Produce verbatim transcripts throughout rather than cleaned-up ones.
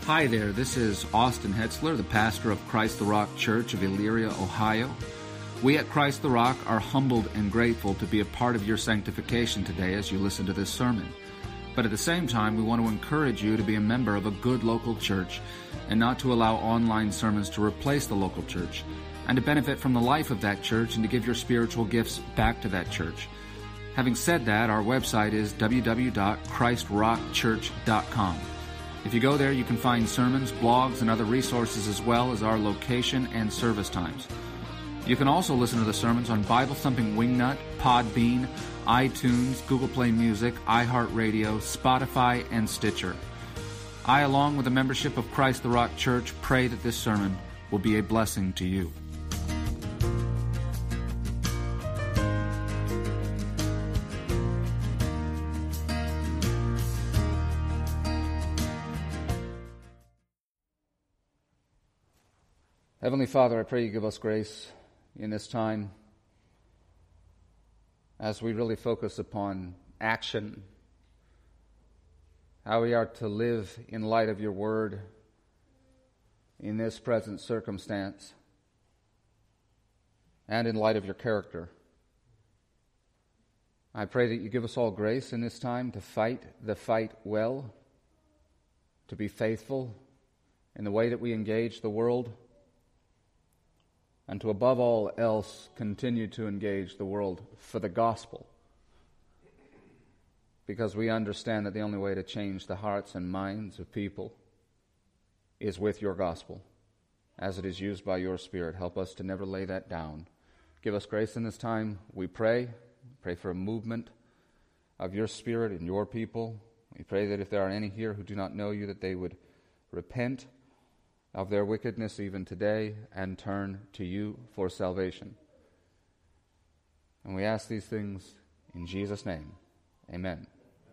Hi there, this is Austin Hetzler, the pastor of Christ the Rock Church of Elyria, Ohio. We at Christ the Rock are humbled and grateful to be a part of your sanctification today as you listen to this sermon. But at the same time, we want to encourage you to be a member of a good local church and not to allow online sermons to replace the local church, and to benefit from the life of that church and to give your spiritual gifts back to that church. Having said that, our website is w w w dot christ rock church dot com. If you go there, you can find sermons, blogs, and other resources as well as our location and service times. You can also listen to the sermons on Bible Thumping Wingnut, Podbean, iTunes, Google Play Music, iHeartRadio, Spotify, and Stitcher. I, along with the membership of Christ the Rock Church, pray that this sermon will be a blessing to you. Heavenly Father, I pray you give us grace in this time as we really focus upon action, how we are to live in light of your word in this present circumstance and in light of your character. I pray that you give us all grace in this time to fight the fight well, to be faithful in the way that we engage the world, and to, above all else, continue to engage the world for the gospel, because we understand that the only way to change the hearts and minds of people is with your gospel, as it is used by your Spirit. Help us to never lay that down. Give us grace in this time, we pray. Pray for a movement of your Spirit in your people. We pray that if there are any here who do not know you, that they would repent of their wickedness even today and turn to you for salvation. And we ask these things in Jesus' name. Amen.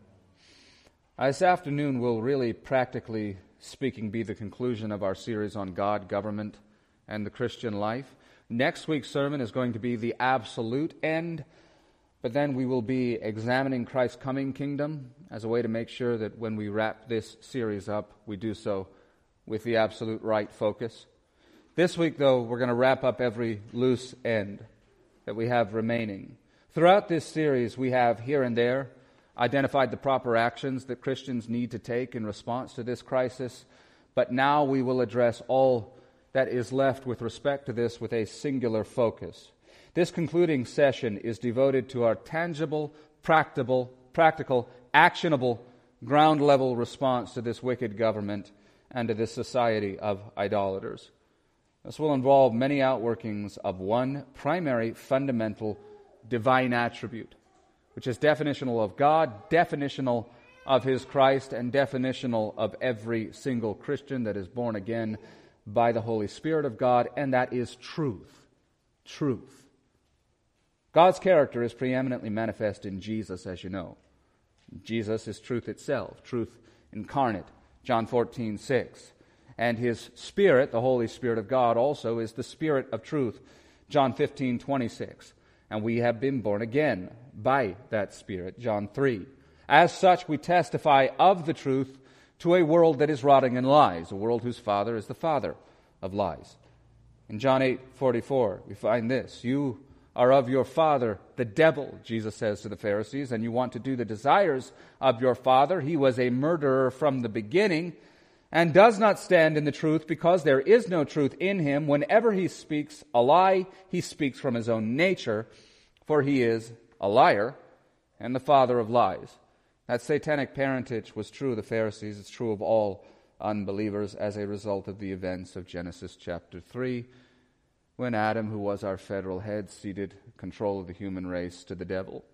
This afternoon will really, practically speaking, be the conclusion of our series on God, government, and the Christian life. Next week's sermon is going to be the absolute end, but then we will be examining Christ's coming kingdom as a way to make sure that when we wrap this series up, we do so with the absolute right focus. This week, though, we're going to wrap up every loose end that we have remaining. Throughout this series, we have here and there identified the proper actions that Christians need to take in response to this crisis, but now we will address all that is left with respect to this with a singular focus. This concluding session is devoted to our tangible, practical, practical, actionable, ground-level response to this wicked government and to this society of idolaters. This will involve many outworkings of one primary, fundamental, divine attribute, which is definitional of God, definitional of His Christ, and definitional of every single Christian that is born again by the Holy Spirit of God, and that is truth. Truth. God's character is preeminently manifest in Jesus, as you know. Jesus is truth itself, truth incarnate. John fourteen six. And His Spirit, the Holy Spirit of God, also is the Spirit of truth. John fifteen twenty-six. And we have been born again by that Spirit. John three. As such, we testify of the truth to a world that is rotting in lies, a world whose father is the father of lies. In John eight forty-four, we find this: you are of your father, the devil, Jesus says to the Pharisees, and you want to do the desires of your father. He was a murderer from the beginning and does not stand in the truth because there is no truth in him. Whenever he speaks a lie, he speaks from his own nature, for he is a liar and the father of lies. That satanic parentage was true of the Pharisees. It's true of all unbelievers as a result of the events of Genesis chapter three, when Adam, who was our federal head, ceded control of the human race to the devil,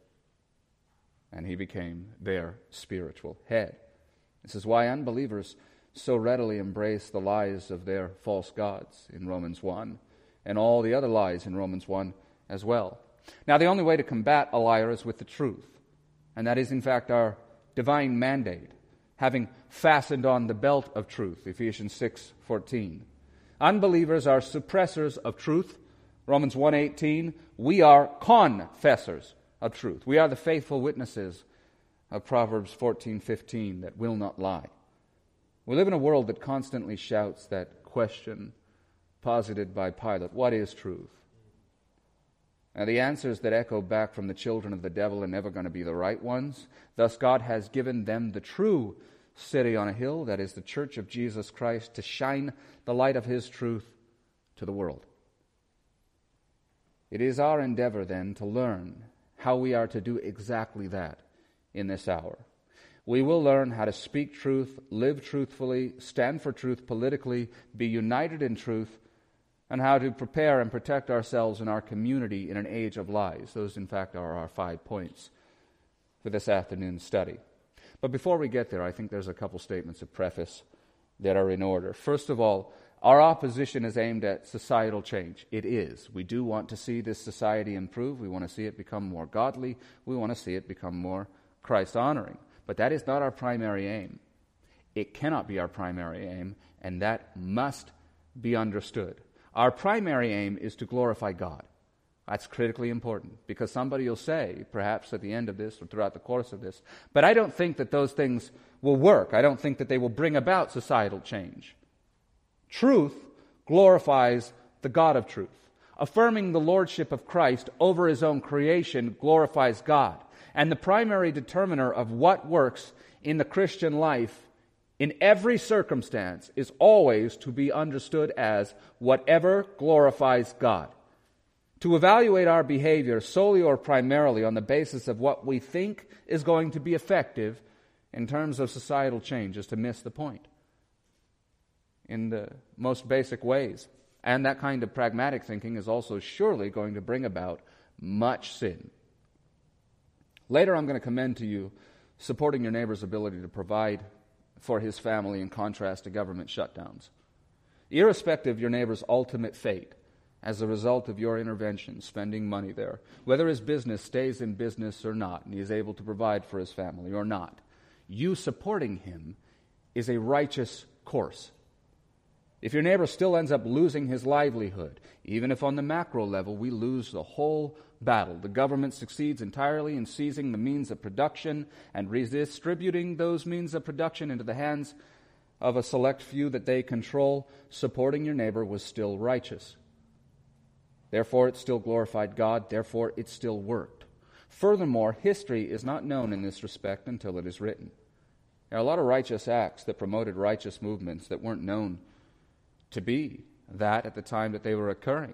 and he became their spiritual head. This is why unbelievers so readily embrace the lies of their false gods in Romans one, and all the other lies in Romans one as well. Now, the only way to combat a liar is with the truth, and that is, in fact, our divine mandate, having fastened on the belt of truth, Ephesians six fourteen. Unbelievers are suppressors of truth. Romans one eighteen, we are confessors of truth. We are the faithful witnesses of Proverbs fourteen fifteen that will not lie. We live in a world that constantly shouts that question posited by Pilate: what is truth? Now, the answers that echo back from the children of the devil are never going to be the right ones. Thus, God has given them the true city on a hill, that is the church of Jesus Christ, to shine the light of his truth to the world. It is our endeavor, then, to learn how we are to do exactly that in this hour. We will learn how to speak truth, live truthfully, stand for truth politically, be united in truth, and how to prepare and protect ourselves and our community in an age of lies. Those, in fact, are our five points for this afternoon's study. But before we get there, I think there's a couple statements of preface that are in order. First of all, our opposition is aimed at societal change. It is. We do want to see this society improve. We want to see it become more godly. We want to see it become more Christ-honoring. But that is not our primary aim. It cannot be our primary aim, and that must be understood. Our primary aim is to glorify God. That's critically important, because somebody will say, perhaps at the end of this or throughout the course of this, but I don't think that those things will work. I don't think that they will bring about societal change. Truth glorifies the God of truth. Affirming the lordship of Christ over his own creation glorifies God. And the primary determiner of what works in the Christian life in every circumstance is always to be understood as whatever glorifies God. To evaluate our behavior solely or primarily on the basis of what we think is going to be effective in terms of societal change is to miss the point in the most basic ways. And that kind of pragmatic thinking is also surely going to bring about much sin. Later, I'm going to commend to you supporting your neighbor's ability to provide for his family in contrast to government shutdowns. Irrespective of your neighbor's ultimate fate as a result of your intervention, spending money there, whether his business stays in business or not, and he is able to provide for his family or not, you supporting him is a righteous course. If your neighbor still ends up losing his livelihood, even if on the macro level we lose the whole battle, the government succeeds entirely in seizing the means of production and redistributing those means of production into the hands of a select few that they control, supporting your neighbor was still righteous. Therefore, it still glorified God. Therefore, it still worked. Furthermore, history is not known in this respect until it is written. There are a lot of righteous acts that promoted righteous movements that weren't known to be that at the time that they were occurring.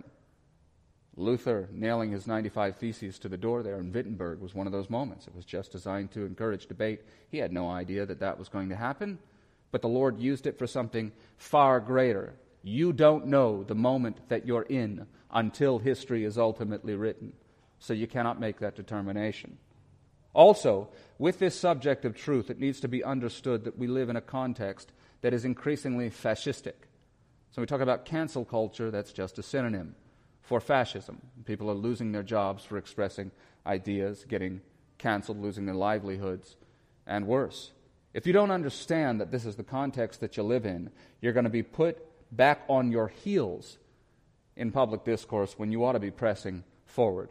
Luther nailing his ninety-five Theses to the door there in Wittenberg was one of those moments. It was just designed to encourage debate. He had no idea that that was going to happen, but the Lord used it for something far greater. You don't know the moment that you're in until history is ultimately written, so you cannot make that determination. Also, with this subject of truth, it needs to be understood that we live in a context that is increasingly fascistic. So we talk about cancel culture, that's just a synonym for fascism. People are losing their jobs for expressing ideas, getting canceled, losing their livelihoods, and worse. If you don't understand that this is the context that you live in, you're going to be put back on your heels in public discourse when you ought to be pressing forward.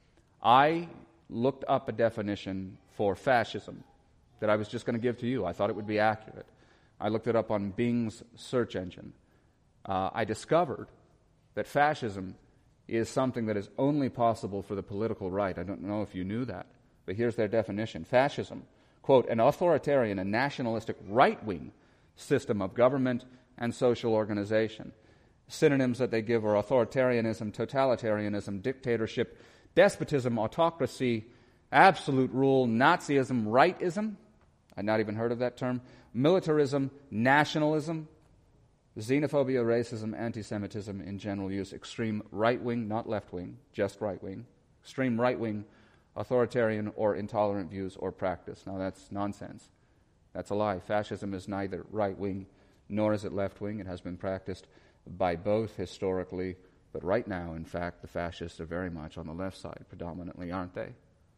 I looked up a definition for fascism that I was just going to give to you. I thought it would be accurate. I looked it up on Bing's search engine. Uh, I discovered that fascism is something that is only possible for the political right. I don't know if you knew that, but here's their definition. Fascism, quote, an authoritarian and nationalistic right-wing system of government and social organization. Synonyms that they give are authoritarianism, totalitarianism, dictatorship, despotism, autocracy, absolute rule, Nazism, rightism, I'd not even heard of that term, militarism, nationalism, xenophobia, racism, anti-Semitism in general use, extreme right-wing, not left-wing, just right-wing, extreme right-wing, authoritarian or intolerant views or practice. Now that's nonsense. That's a lie. Fascism is neither right-wing nor is it left-wing. It has been practiced by both historically, but right now, in fact, the fascists are very much on the left side, predominantly, aren't they?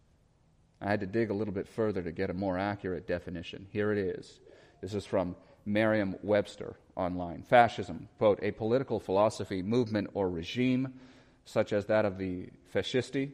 I had to dig a little bit further to get a more accurate definition. Here it is. This is from Merriam-Webster online. Fascism, quote, a political philosophy, movement, or regime, such as that of the fascisti,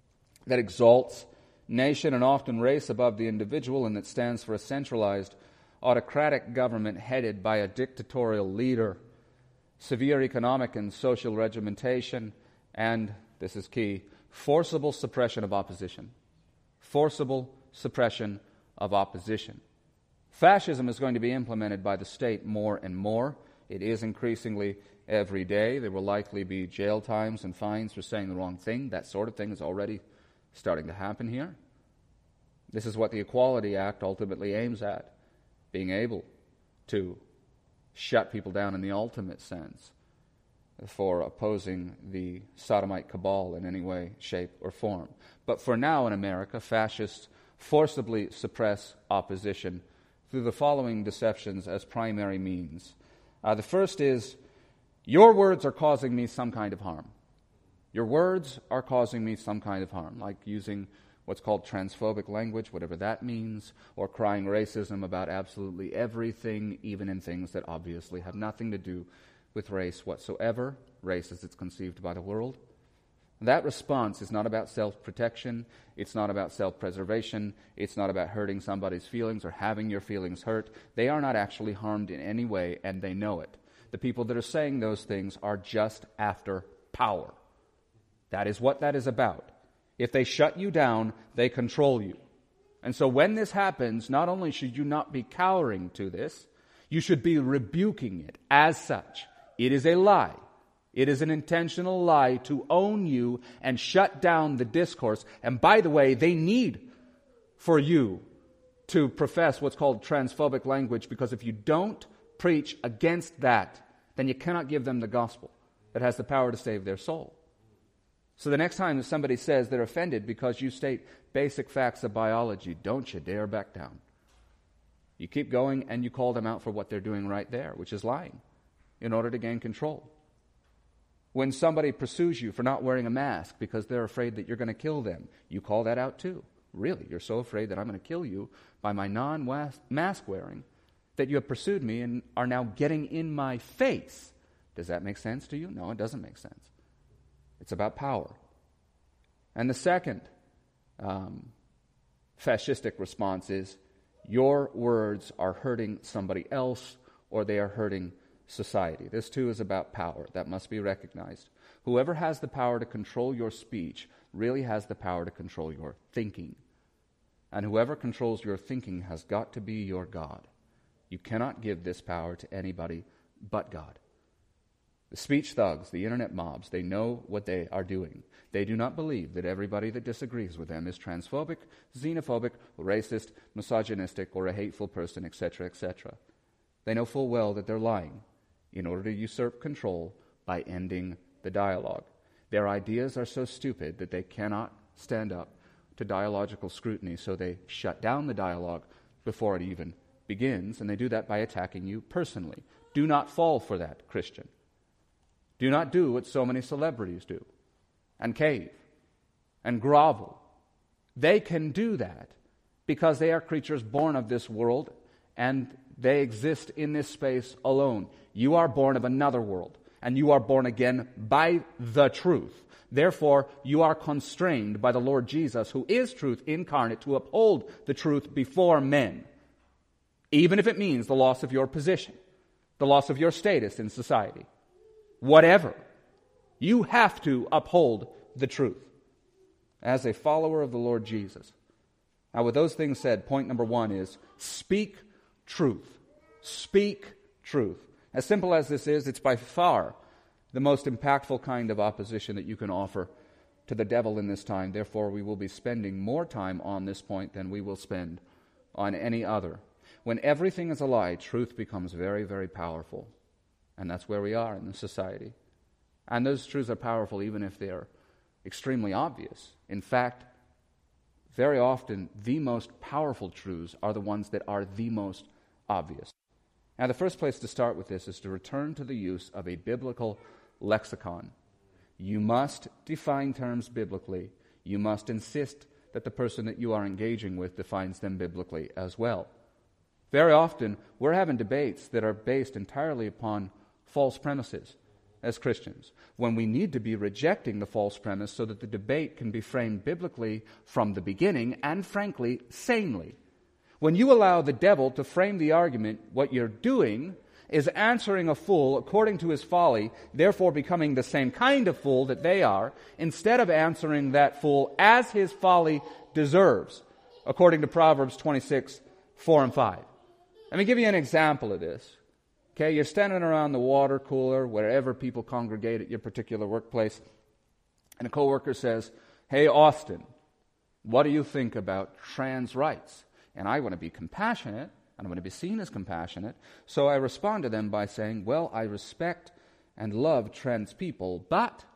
that exalts nation and often race above the individual and that stands for a centralized autocratic government headed by a dictatorial leader, severe economic and social regimentation, and, this is key, forcible suppression of opposition. Forcible suppression of opposition. Fascism is going to be implemented by the state more and more. It is increasingly every day. There will likely be jail times and fines for saying the wrong thing. That sort of thing is already starting to happen here. This is what the Equality Act ultimately aims at, being able to shut people down in the ultimate sense for opposing the sodomite cabal in any way, shape, or form. But for now in America, fascists forcibly suppress opposition through the following deceptions as primary means. Uh, the first is, your words are causing me some kind of harm. Your words are causing me some kind of harm, like using what's called transphobic language, whatever that means, or crying racism about absolutely everything, even in things that obviously have nothing to do with race whatsoever, race as it's conceived by the world. That response is not about self-protection, it's not about self-preservation, it's not about hurting somebody's feelings or having your feelings hurt. They are not actually harmed in any way, and they know it. The people that are saying those things are just after power. That is what that is about. If they shut you down, they control you. And so when this happens, not only should you not be cowering to this, you should be rebuking it as such. It is a lie. It is an intentional lie to own you and shut down the discourse. And by the way, they need for you to profess what's called transphobic language, because if you don't preach against that, then you cannot give them the gospel that has the power to save their soul. So the next time somebody says they're offended because you state basic facts of biology, don't you dare back down. You keep going and you call them out for what they're doing right there, which is lying, in order to gain control. When somebody pursues you for not wearing a mask because they're afraid that you're going to kill them, you call that out too. Really, you're so afraid that I'm going to kill you by my non-mask wearing that you have pursued me and are now getting in my face. Does that make sense to you? No, it doesn't make sense. It's about power. And the second um, fascistic response is, your words are hurting somebody else, or they are hurting society. This too is about power. That must be recognized. Whoever has the power to control your speech really has the power to control your thinking. And whoever controls your thinking has got to be your God. You cannot give this power to anybody but God. The speech thugs, the internet mobs, they know what they are doing. They do not believe that everybody that disagrees with them is transphobic, xenophobic, racist, misogynistic, or a hateful person, et cetera, et cetera. They know full well that they're lying in order to usurp control by ending the dialogue. Their ideas are so stupid that they cannot stand up to dialogical scrutiny, so they shut down the dialogue before it even begins, and they do that by attacking you personally. Do not fall for that, Christian. Do not do what so many celebrities do, and cave, and grovel. They can do that because they are creatures born of this world, and they exist in this space alone. You are born of another world, and you are born again by the truth. Therefore, you are constrained by the Lord Jesus, who is truth incarnate, to uphold the truth before men, even if it means the loss of your position, the loss of your status in society. Whatever, you have to uphold the truth as a follower of the Lord Jesus. Now, with those things said, point number one is speak truth. Speak truth. As simple as this is, it's by far the most impactful kind of opposition that you can offer to the devil in this time. Therefore, we will be spending more time on this point than we will spend on any other. When everything is a lie, truth becomes very, very powerful. And that's where we are in the society. And those truths are powerful even if they're extremely obvious. In fact, very often the most powerful truths are the ones that are the most obvious. Now, the first place to start with this is to return to the use of a biblical lexicon. You must define terms biblically. You must insist that the person that you are engaging with defines them biblically as well. Very often, we're having debates that are based entirely upon false premises as Christians, when we need to be rejecting the false premise so that the debate can be framed biblically from the beginning and, frankly, sanely. When you allow the devil to frame the argument, what you're doing is answering a fool according to his folly, therefore becoming the same kind of fool that they are, instead of answering that fool as his folly deserves, according to Proverbs twenty-six, four and five. Let me give you an example of this. Okay, you're standing around the water cooler, wherever people congregate at your particular workplace, and a coworker says, "Hey, Austin, what do you think about trans rights?" And I want to be compassionate, and I want to be seen as compassionate, so I respond to them by saying, "Well, I respect and love trans people, but..."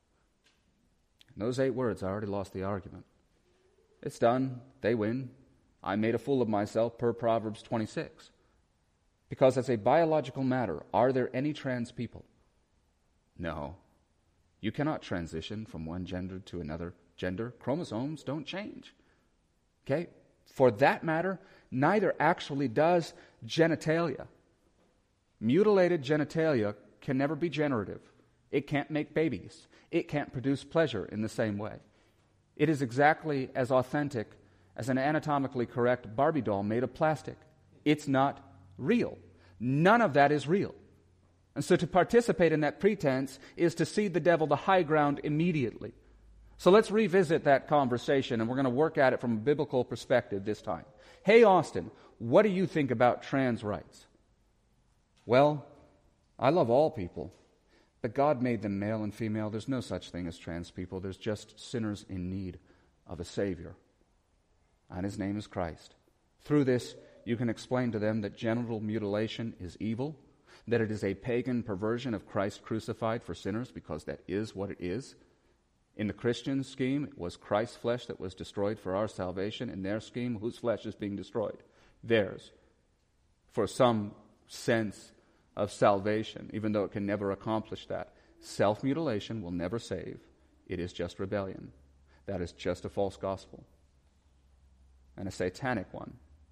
In those eight words, I already lost the argument. It's done. They win. I made a fool of myself per Proverbs twenty-six. Because as a biological matter, are there any trans people? No. You cannot transition from one gender to another gender. Chromosomes don't change. Okay? For that matter, neither actually does genitalia. Mutilated genitalia can never be generative. It can't make babies. It can't produce pleasure in the same way. It is exactly as authentic as an anatomically correct Barbie doll made of plastic. It's not real. None of that is real. And so to participate in that pretense is to cede the devil the high ground immediately. So let's revisit that conversation, and we're going to work at it from a biblical perspective this time. Hey, Austin, what do you think about trans rights? Well, I love all people, but God made them male and female. There's no such thing as trans people. There's just sinners in need of a Savior. And his name is Christ. Through this, you can explain to them that genital mutilation is evil, that it is a pagan perversion of Christ crucified for sinners, because that is what it is. In the Christian scheme, it was Christ's flesh that was destroyed for our salvation. In their scheme, whose flesh is being destroyed? Theirs. For some sense of salvation, even though it can never accomplish that. Self-mutilation will never save. It is just rebellion. That is just a false gospel. And a satanic one.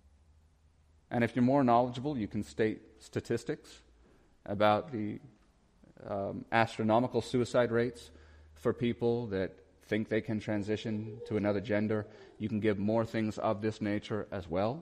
And if you're more knowledgeable, you can state statistics about the um, astronomical suicide rates for people that think they can transition to another gender. You can give more things of this nature as well.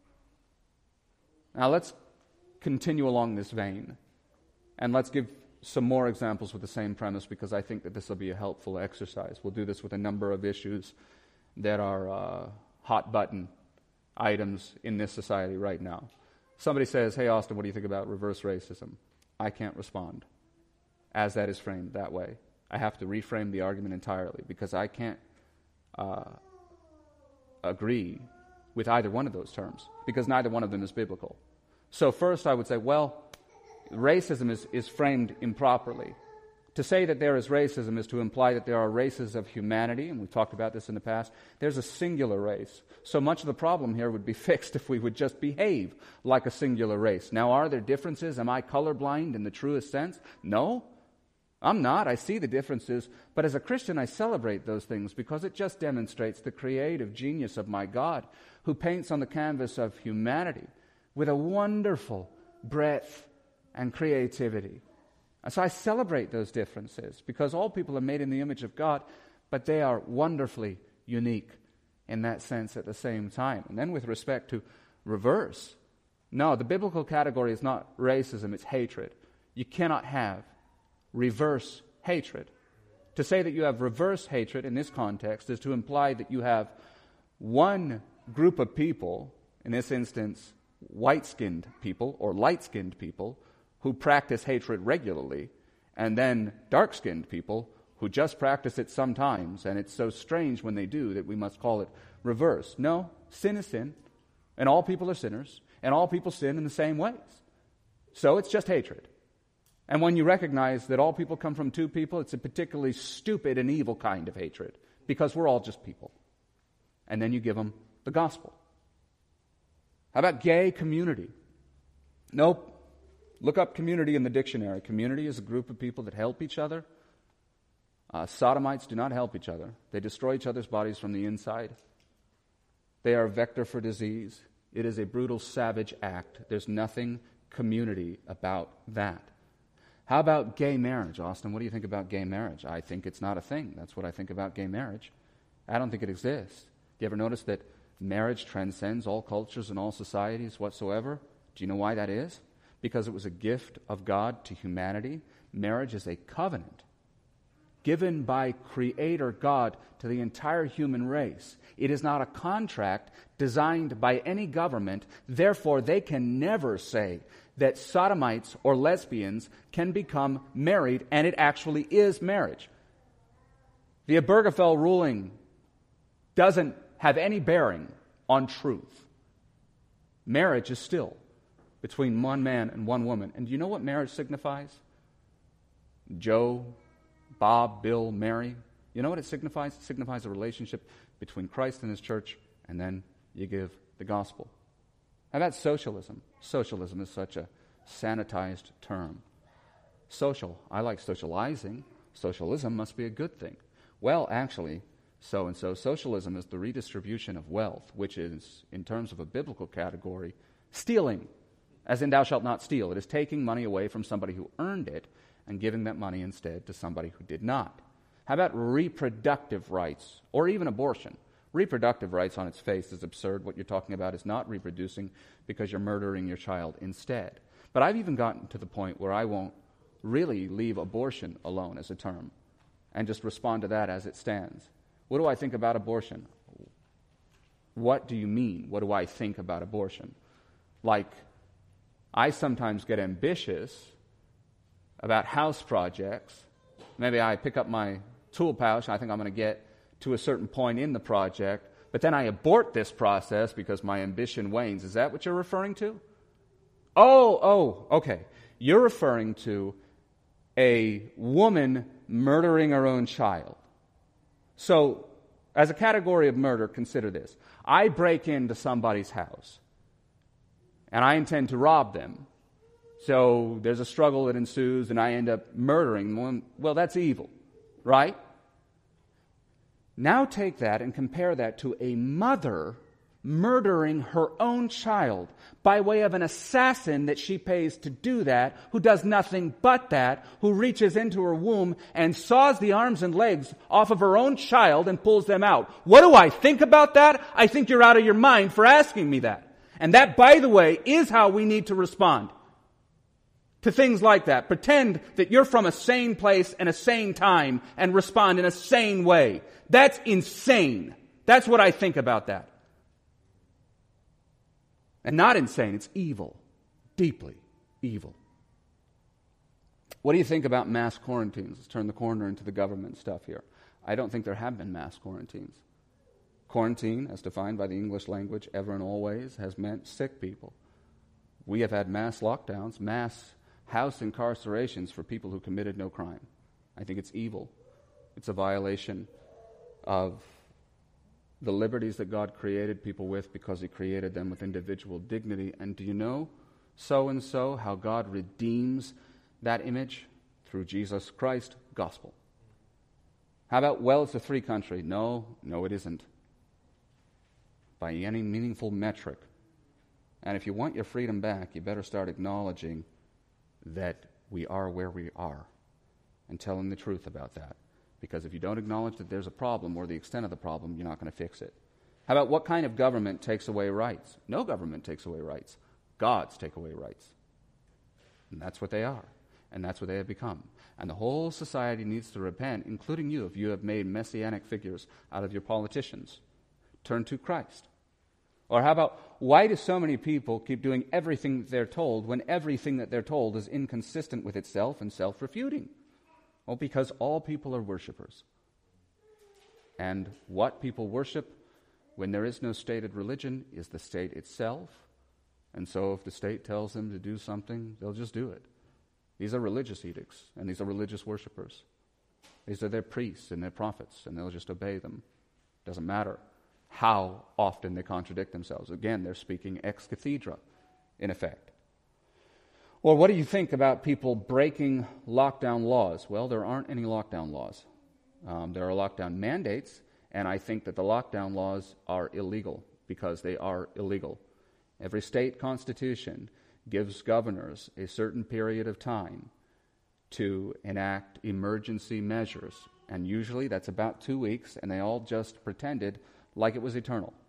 Now let's continue along this vein, and let's give some more examples with the same premise, because I think that this will be a helpful exercise. We'll do this with a number of issues that are uh, hot-button items in this society right now. Somebody says, "Hey, Austin, what do you think about reverse racism?" I can't respond as that is framed that way. I have to reframe the argument entirely, because I can't uh, agree with either one of those terms, because neither one of them is biblical. So first I would say, well, racism is, is framed improperly. To say that there is racism is to imply that there are races of humanity, and we've talked about this in the past. There's a singular race. So much of the problem here would be fixed if we would just behave like a singular race. Now, are there differences? Am I colorblind in the truest sense? No, I'm not. I see the differences. But as a Christian, I celebrate those things, because it just demonstrates the creative genius of my God, who paints on the canvas of humanity with a wonderful breadth and creativity. And so I celebrate those differences, because all people are made in the image of God, but they are wonderfully unique in that sense at the same time. And then with respect to reverse, no, the biblical category is not racism, it's hatred. You cannot have reverse hatred. To say that you have reverse hatred in this context is to imply that you have one group of people, in this instance, white-skinned people or light-skinned people, who practice hatred regularly, and then dark-skinned people who just practice it sometimes, and it's so strange when they do that we must call it reverse. No, sin is sin, and all people are sinners, and all people sin in the same ways. So it's just hatred. And when you recognize that all people come from two people, it's a particularly stupid and evil kind of hatred, because we're all just people. And then you give them the gospel. How about gay community? Nope. Look up community in the dictionary. Community is a group of people that help each other. Uh, sodomites do not help each other. They destroy each other's bodies from the inside. They are a vector for disease. It is a brutal, savage act. There's nothing community about that. How about gay marriage? Austin, what do you think about gay marriage? I think it's not a thing. That's what I think about gay marriage. I don't think it exists. Do you ever notice that Marriage transcends all cultures and all societies whatsoever. Do you know why that is? Because it was a gift of God to humanity. Marriage is a covenant given by Creator God to the entire human race. It is not a contract designed by any government. Therefore, they can never say that sodomites or lesbians can become married, and it actually is marriage. The Obergefell ruling doesn't have any bearing on truth. Marriage is still between one man and one woman. And do you know what marriage signifies? Joe, Bob, Bill, Mary. You know what it signifies? It signifies a relationship between Christ and His church, and then you give the gospel. Now that's socialism. Socialism is such a sanitized term. Social. I like socializing. Socialism must be a good thing. Well, actually, so and so. Socialism is the redistribution of wealth, which is, in terms of a biblical category, stealing. As in, thou shalt not steal. It is taking money away from somebody who earned it and giving that money instead to somebody who did not. How about reproductive rights, or even abortion? Reproductive rights on its face is absurd. What you're talking about is not reproducing because you're murdering your child instead. But I've even gotten to the point where I won't really leave abortion alone as a term and just respond to that as it stands. What do I think about abortion? What do you mean? What do I think about abortion? Like, I sometimes get ambitious about house projects. Maybe I pick up my tool pouch, and I think I'm going to get to a certain point in the project, but then I abort this process because my ambition wanes. Is that what you're referring to? Oh, oh, okay. You're referring to a woman murdering her own child. So, as a category of murder, consider this. I break into somebody's house, and I intend to rob them. So there's a struggle that ensues, and I end up murdering them. Well, that's evil, right? Now take that and compare that to a mother murdering her own child by way of an assassin that she pays to do that, who does nothing but that, who reaches into her womb and saws the arms and legs off of her own child and pulls them out. What do I think about that? I think you're out of your mind for asking me that. And that, by the way, is how we need to respond to things like that. Pretend that you're from a sane place and a sane time and respond in a sane way. That's insane. That's what I think about that. And not insane, it's evil. Deeply evil. What do you think about mass quarantines? Let's turn the corner into the government stuff here. I don't think there have been mass quarantines. Quarantine, as defined by the English language, ever and always, has meant sick people. We have had mass lockdowns, mass house incarcerations for people who committed no crime. I think it's evil. It's a violation of the liberties that God created people with because He created them with individual dignity. And do you know, so-and-so, how God redeems that image? Through Jesus Christ, gospel. How about, well, it's a free country? No, no, it isn't. By any meaningful metric. And if you want your freedom back, you better start acknowledging that we are where we are and telling the truth about that. Because if you don't acknowledge that there's a problem or the extent of the problem, you're not going to fix it. How about, what kind of government takes away rights? No government takes away rights. Gods take away rights. And that's what they are. And that's what they have become. And the whole society needs to repent, including you, if you have made messianic figures out of your politicians. Turn to Christ. Or how about, why do so many people keep doing everything that they're told when everything that they're told is inconsistent with itself and self-refuting? Well, because all people are worshipers. And what people worship when there is no stated religion is the state itself. And so if the state tells them to do something, they'll just do it. These are religious edicts, and these are religious worshipers. These are their priests and their prophets, and they'll just obey them. Doesn't matter how often they contradict themselves. Again, they're speaking ex cathedra, in effect. Or what do you think about people breaking lockdown laws? Well, there aren't any lockdown laws. Um, there are lockdown mandates, and I think that the lockdown laws are illegal because they are illegal. Every state constitution gives governors a certain period of time to enact emergency measures, and usually that's about two weeks, and they all just pretended like it was eternal.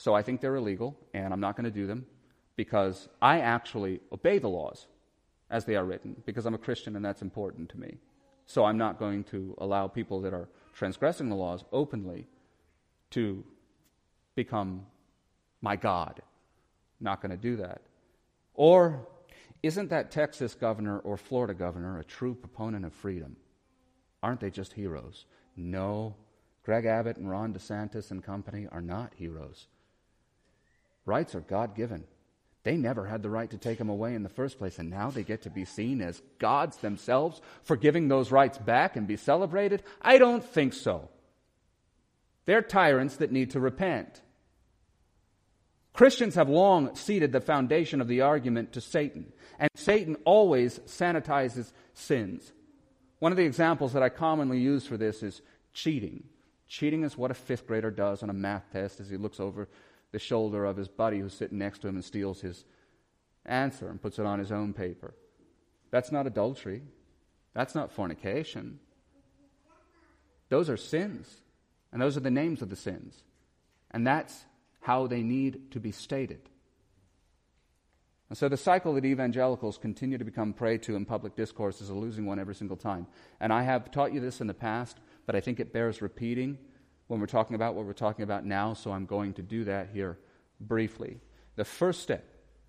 So I think they're illegal, and I'm not going to do them because I actually obey the laws as they are written, because I'm a Christian and that's important to me. So I'm not going to allow people that are transgressing the laws openly to become my God. I'm not going to do that. Or isn't that Texas governor or Florida governor a true proponent of freedom? Aren't they just heroes? No, Greg Abbott and Ron DeSantis and company are not heroes. Rights are God-given. They never had the right to take them away in the first place, and now they get to be seen as gods themselves for giving those rights back and be celebrated? I don't think so. They're tyrants that need to repent. Christians have long ceded the foundation of the argument to Satan, and Satan always sanitizes sins. One of the examples that I commonly use for this is cheating. Cheating is what a fifth grader does on a math test as he looks over the shoulder of his buddy who's sitting next to him and steals his answer and puts it on his own paper. That's not adultery. That's not fornication. Those are sins. And those are the names of the sins. And that's how they need to be stated. And so the cycle that evangelicals continue to become prey to in public discourse is a losing one every single time. And I have taught you this in the past, but I think it bears repeating when we're talking about what we're talking about now, so I'm going to do that here briefly. The first step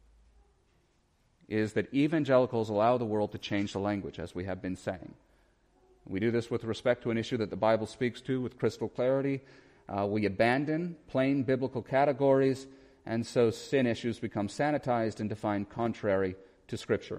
is that evangelicals allow the world to change the language, as we have been saying. We do this with respect to an issue that the Bible speaks to with crystal clarity. Uh, we abandon plain biblical categories, and so sin issues become sanitized and defined contrary to Scripture.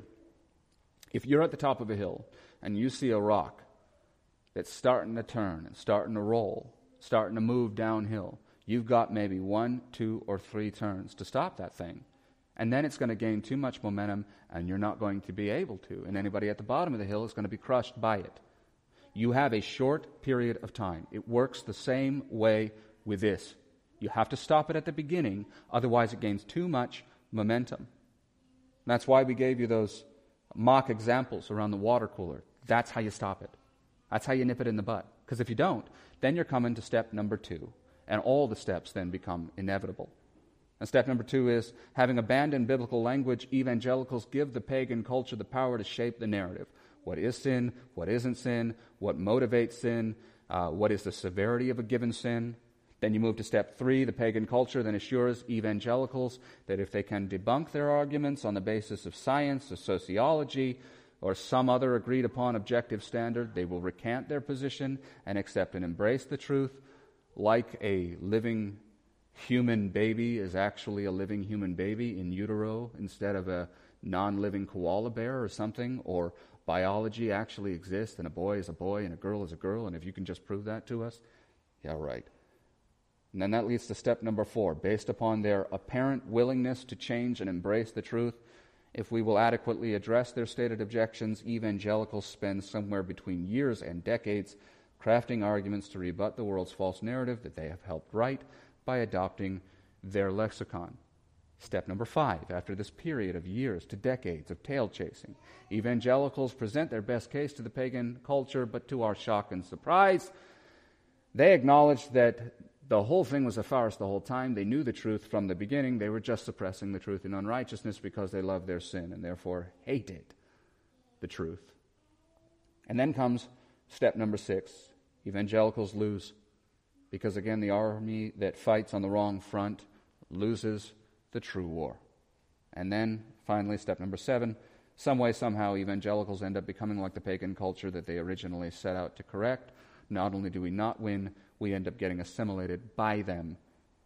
If you're at the top of a hill and you see a rock that's starting to turn and starting to roll, starting to move downhill, you've got maybe one, two, or three turns to stop that thing. And then it's going to gain too much momentum, and you're not going to be able to. And anybody at the bottom of the hill is going to be crushed by it. You have a short period of time. It works the same way with this. You have to stop it at the beginning, otherwise it gains too much momentum. And that's why we gave you those mock examples around the water cooler. That's how you stop it. That's how you nip it in the bud. Because if you don't, then you're coming to step number two. And all the steps then become inevitable. And step number two is, having abandoned biblical language, evangelicals give the pagan culture the power to shape the narrative. What is sin? What isn't sin? What motivates sin? Uh, what is the severity of a given sin? Then you move to step three. The pagan culture then assures evangelicals that if they can debunk their arguments on the basis of science or sociology or some other agreed-upon objective standard, they will recant their position and accept and embrace the truth, like a living human baby is actually a living human baby in utero instead of a non-living koala bear or something, or biology actually exists and a boy is a boy and a girl is a girl, and if you can just prove that to us, yeah, right. And then that leads to step number four. Based upon their apparent willingness to change and embrace the truth, if we will adequately address their stated objections, evangelicals spend somewhere between years and decades crafting arguments to rebut the world's false narrative that they have helped write by adopting their lexicon. Step number five, after this period of years to decades of tail chasing, evangelicals present their best case to the pagan culture, but to our shock and surprise, they acknowledge that the whole thing was a farce the whole time. They knew the truth from the beginning. They were just suppressing the truth in unrighteousness because they loved their sin and therefore hated the truth. And then comes step number six. Evangelicals lose because, again, the army that fights on the wrong front loses the true war. And then, finally, step number seven. Some way, somehow, evangelicals end up becoming like the pagan culture that they originally set out to correct. Not only do we not win, we end up getting assimilated by them.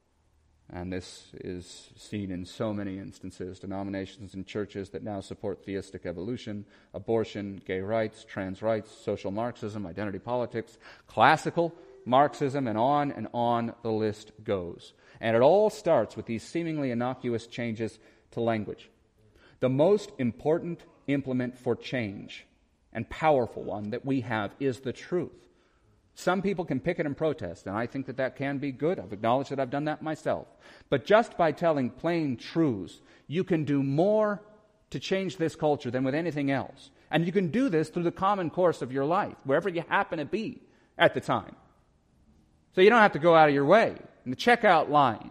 And this is seen in so many instances. Denominations and churches that now support theistic evolution, abortion, gay rights, trans rights, social Marxism, identity politics, classical Marxism, and on and on the list goes. And it all starts with these seemingly innocuous changes to language. The most important implement for change and powerful one that we have is the truth. Some people can picket and protest, and I think that that can be good. I've acknowledged that I've done that myself. But just by telling plain truths, you can do more to change this culture than with anything else. And you can do this through the common course of your life, wherever you happen to be at the time. So you don't have to go out of your way in the checkout line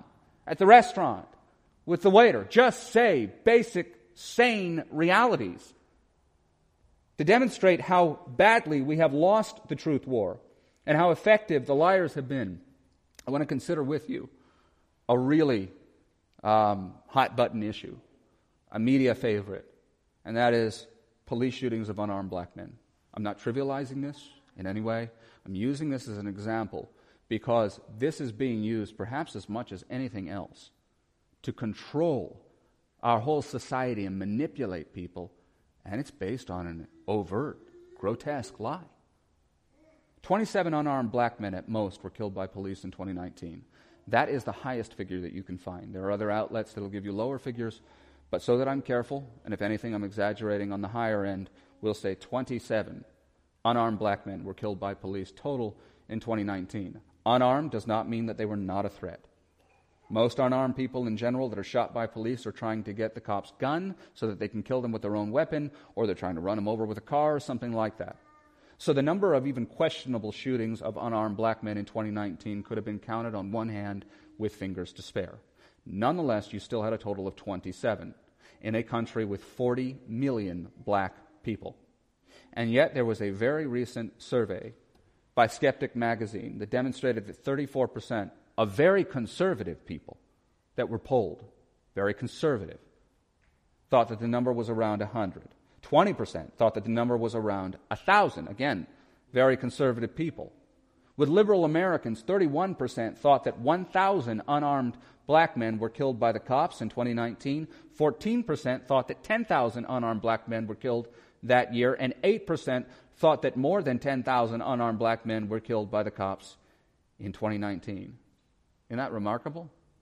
at the restaurant, with the waiter. Just say basic, sane realities to demonstrate how badly we have lost the truth war and how effective the liars have been. I want to consider with you a really um, hot-button issue, a media favorite, and that is police shootings of unarmed black men. I'm not trivializing this in any way. I'm using this as an example because this is being used perhaps as much as anything else to control our whole society and manipulate people, and it's based on an overt, grotesque lie. twenty-seven unarmed black men at most were killed by police in twenty nineteen. That is the highest figure that you can find. There are other outlets that will give you lower figures, but so that I'm careful, and if anything I'm exaggerating on the higher end, we'll say twenty-seven unarmed black men were killed by police total in twenty nineteen. Unarmed does not mean that they were not a threat. Most unarmed people in general that are shot by police are trying to get the cop's gun so that they can kill them with their own weapon, or they're trying to run them over with a car or something like that. So the number of even questionable shootings of unarmed black men in twenty nineteen could have been counted on one hand with fingers to spare. Nonetheless, you still had a total of twenty-seven in a country with forty million black people. And yet there was a very recent survey by Skeptic magazine that demonstrated that thirty-four percent of very conservative people that were polled, very conservative, thought that the number was around one hundred. twenty percent thought that the number was around one thousand. Again, very conservative people. With liberal Americans, thirty-one percent thought that one thousand unarmed black men were killed by the cops in twenty nineteen. fourteen percent thought that ten thousand unarmed black men were killed that year, and eight percent thought that more than ten thousand unarmed black men were killed by the cops in twenty nineteen. Isn't that remarkable?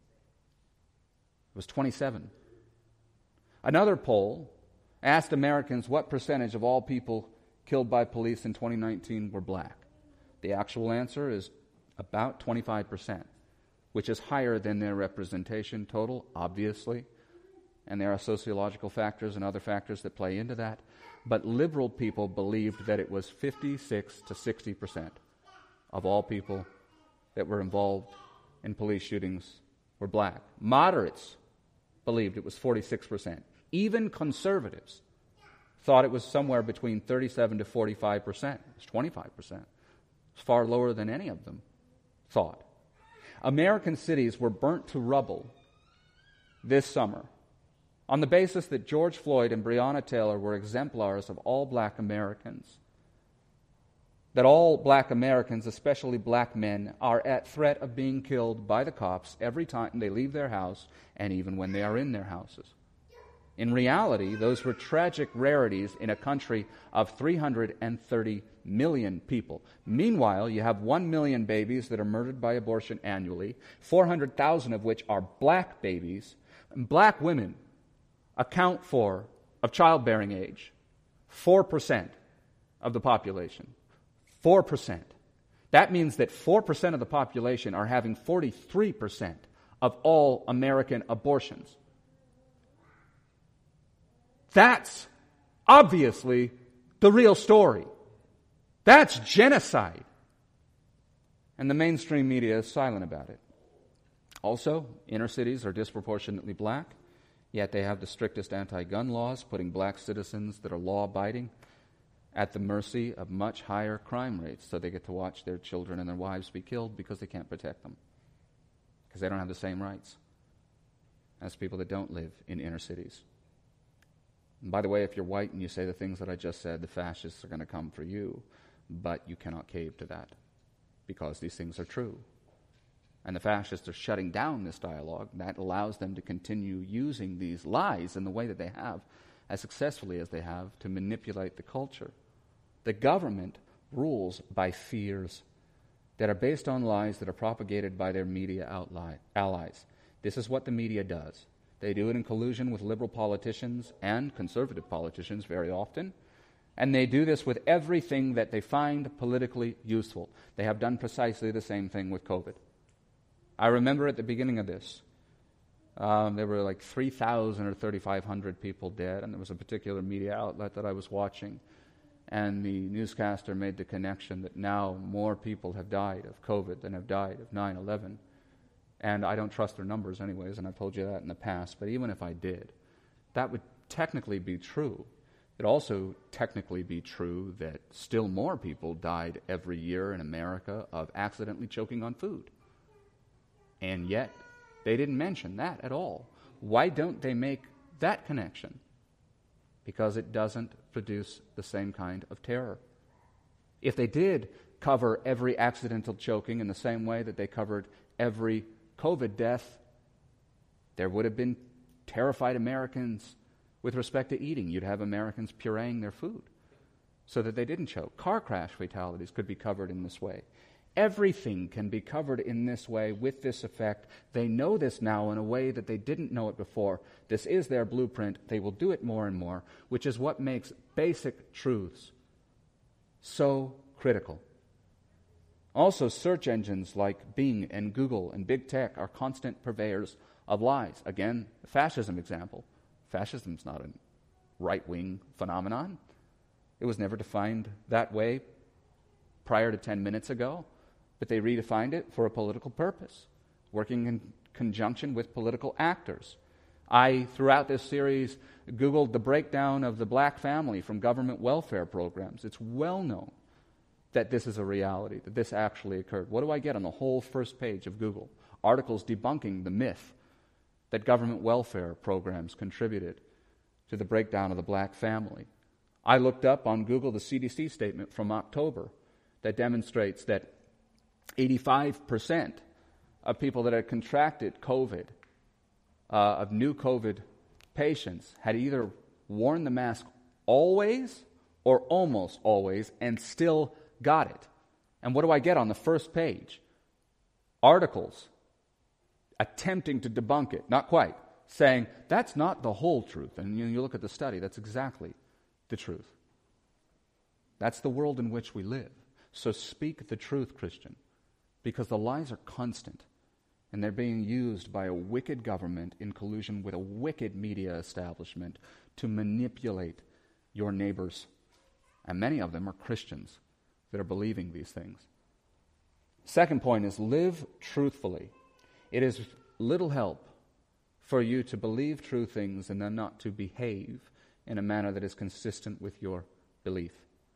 It was twenty-seven. Another poll asked Americans what percentage of all people killed by police in twenty nineteen were black. The actual answer is about twenty-five percent, which is higher than their representation total, obviously. And there are sociological factors and other factors that play into that. But liberal people believed that it was fifty-six to sixty percent of all people that were involved in police shootings were black. Moderates believed it was forty-six percent. Even conservatives thought it was somewhere between thirty-seven to forty-five percent. It's twenty-five percent. It's far lower than any of them thought. American cities were burnt to rubble this summer on the basis that George Floyd and Breonna Taylor were exemplars of all black Americans. That all black Americans, especially black men, are at threat of being killed by the cops every time they leave their house and even when they are in their houses. In reality, those were tragic rarities in a country of three hundred thirty million people. Meanwhile, you have one million babies that are murdered by abortion annually, four hundred thousand of which are black babies. And black women account for, of childbearing age, four percent of the population. four percent. That means that four percent of the population are having forty-three percent of all American abortions. That's obviously the real story. That's genocide. And the mainstream media is silent about it. Also, inner cities are disproportionately black, yet they have the strictest anti-gun laws, putting black citizens that are law-abiding at the mercy of much higher crime rates, so they get to watch their children and their wives be killed because they can't protect them, because they don't have the same rights as people that don't live in inner cities. And by the way, if you're white and you say the things that I just said, the fascists are going to come for you, but you cannot cave to that, because these things are true. And the fascists are shutting down this dialogue. That allows them to continue using these lies in the way that they have, as successfully as they have, to manipulate the culture. The government rules by fears that are based on lies that are propagated by their media outli- allies. This is what the media does. They do it in collusion with liberal politicians and conservative politicians very often. And they do this with everything that they find politically useful. They have done precisely the same thing with COVID. I remember at the beginning of this, um, there were like three thousand or thirty-five hundred people dead, and there was a particular media outlet that I was watching, and the newscaster made the connection that now more people have died of COVID than have died of nine eleven. And I don't trust their numbers anyways, and I've told you that in the past. But even if I did, that would technically be true. It'd also technically be true that still more people died every year in America of accidentally choking on food. And yet, they didn't mention that at all. Why don't they make that connection? Because it doesn't produce the same kind of terror. If they did cover every accidental choking in the same way that they covered every COVID death, there would have been terrified Americans with respect to eating. You'd have Americans pureeing their food so that they didn't choke. Car crash fatalities could be covered in this way. Everything can be covered in this way with this effect. They know this now in a way that they didn't know it before. This is their blueprint. They will do it more and more, which is what makes basic truths so critical. Also, search engines like Bing and Google and big tech are constant purveyors of lies. Again, the fascism example. Fascism is not a right-wing phenomenon. It was never defined that way prior to ten minutes ago, but they redefined it for a political purpose, working in conjunction with political actors. I, throughout this series, Googled the breakdown of the black family from government welfare programs. It's well known that this is a reality, that this actually occurred. What do I get on the whole first page of Google? Articles debunking the myth that government welfare programs contributed to the breakdown of the black family. I looked up on Google the C D C statement from October that demonstrates that eighty-five percent of people that had contracted COVID, uh, of new COVID patients, had either worn the mask always or almost always and still got it. And what do I get on the first page? Articles attempting to debunk it, not quite, saying that's not the whole truth. And you, you look at the study, that's exactly the truth. That's the world in which we live. So speak the truth, Christian, because the lies are constant, and they're being used by a wicked government in collusion with a wicked media establishment to manipulate your neighbors. And many of them are Christians that are believing these things. Second point is live truthfully. It is little help for you to believe true things and then not to behave in a manner that is consistent with your belief.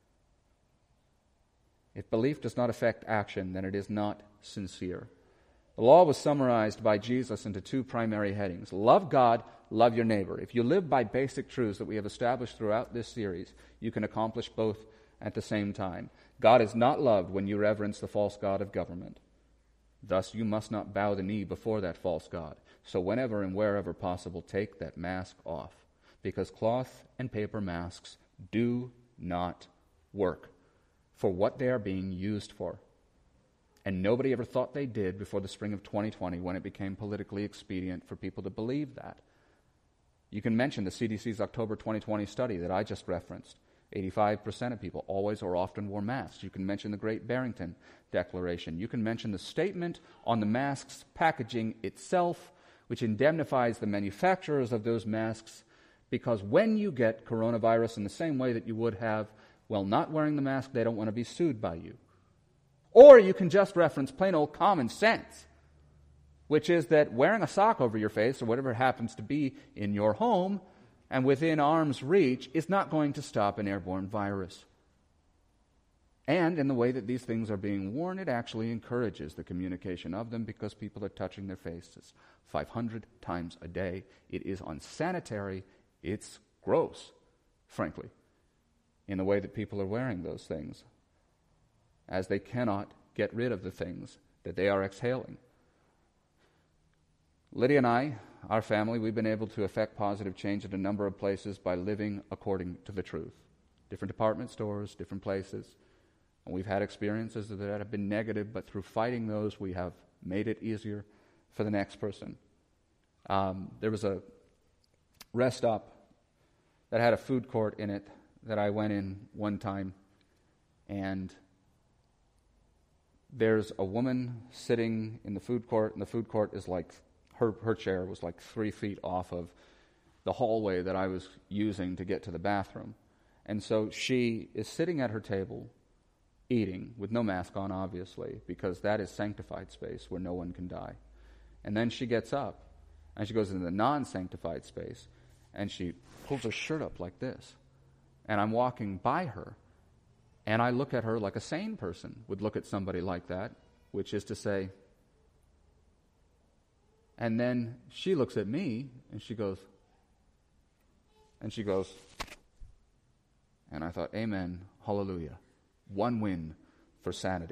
If belief does not affect action, then it is not sincere. The law was summarized by Jesus into two primary headings. Love God, love your neighbor. If you live by basic truths that we have established throughout this series, you can accomplish both at the same time. God is not loved when you reverence the false god of government. Thus, you must not bow the knee before that false god. So whenever and wherever possible, take that mask off, because cloth and paper masks do not work for what they are being used for. And nobody ever thought they did before the spring of twenty twenty, when it became politically expedient for people to believe that. You can mention the C D C's October twenty twenty study that I just referenced. eighty-five percent of people always or often wore masks. You can mention the Great Barrington Declaration. You can mention the statement on the mask's packaging itself, which indemnifies the manufacturers of those masks, because when you get coronavirus in the same way that you would have while not wearing the mask, they don't want to be sued by you. Or you can just reference plain old common sense, which is that wearing a sock over your face or whatever it happens to be in your home and within arm's reach is not going to stop an airborne virus. And in the way that these things are being worn, it actually encourages the communication of them, because people are touching their faces five hundred times a day. It is unsanitary. It's gross, frankly, in the way that people are wearing those things, as they cannot get rid of the things that they are exhaling. Lydia and I, our family, we've been able to effect positive change at a number of places by living according to the truth. Different department stores, different places. And we've had experiences that have been negative, but through fighting those, we have made it easier for the next person. Um, there was a rest stop that had a food court in it that I went in one time, and there's a woman sitting in the food court, and the food court is like, her, her chair was like three feet off of the hallway that I was using to get to the bathroom. And so she is sitting at her table, eating, with no mask on, obviously, because that is sanctified space where no one can die. And then she gets up, and she goes into the non-sanctified space, and she pulls her shirt up like this. And I'm walking by her, and I look at her like a sane person would look at somebody like that, which is to say, and then she looks at me, and she goes, and she goes, and I thought, amen, hallelujah, one win for sanity.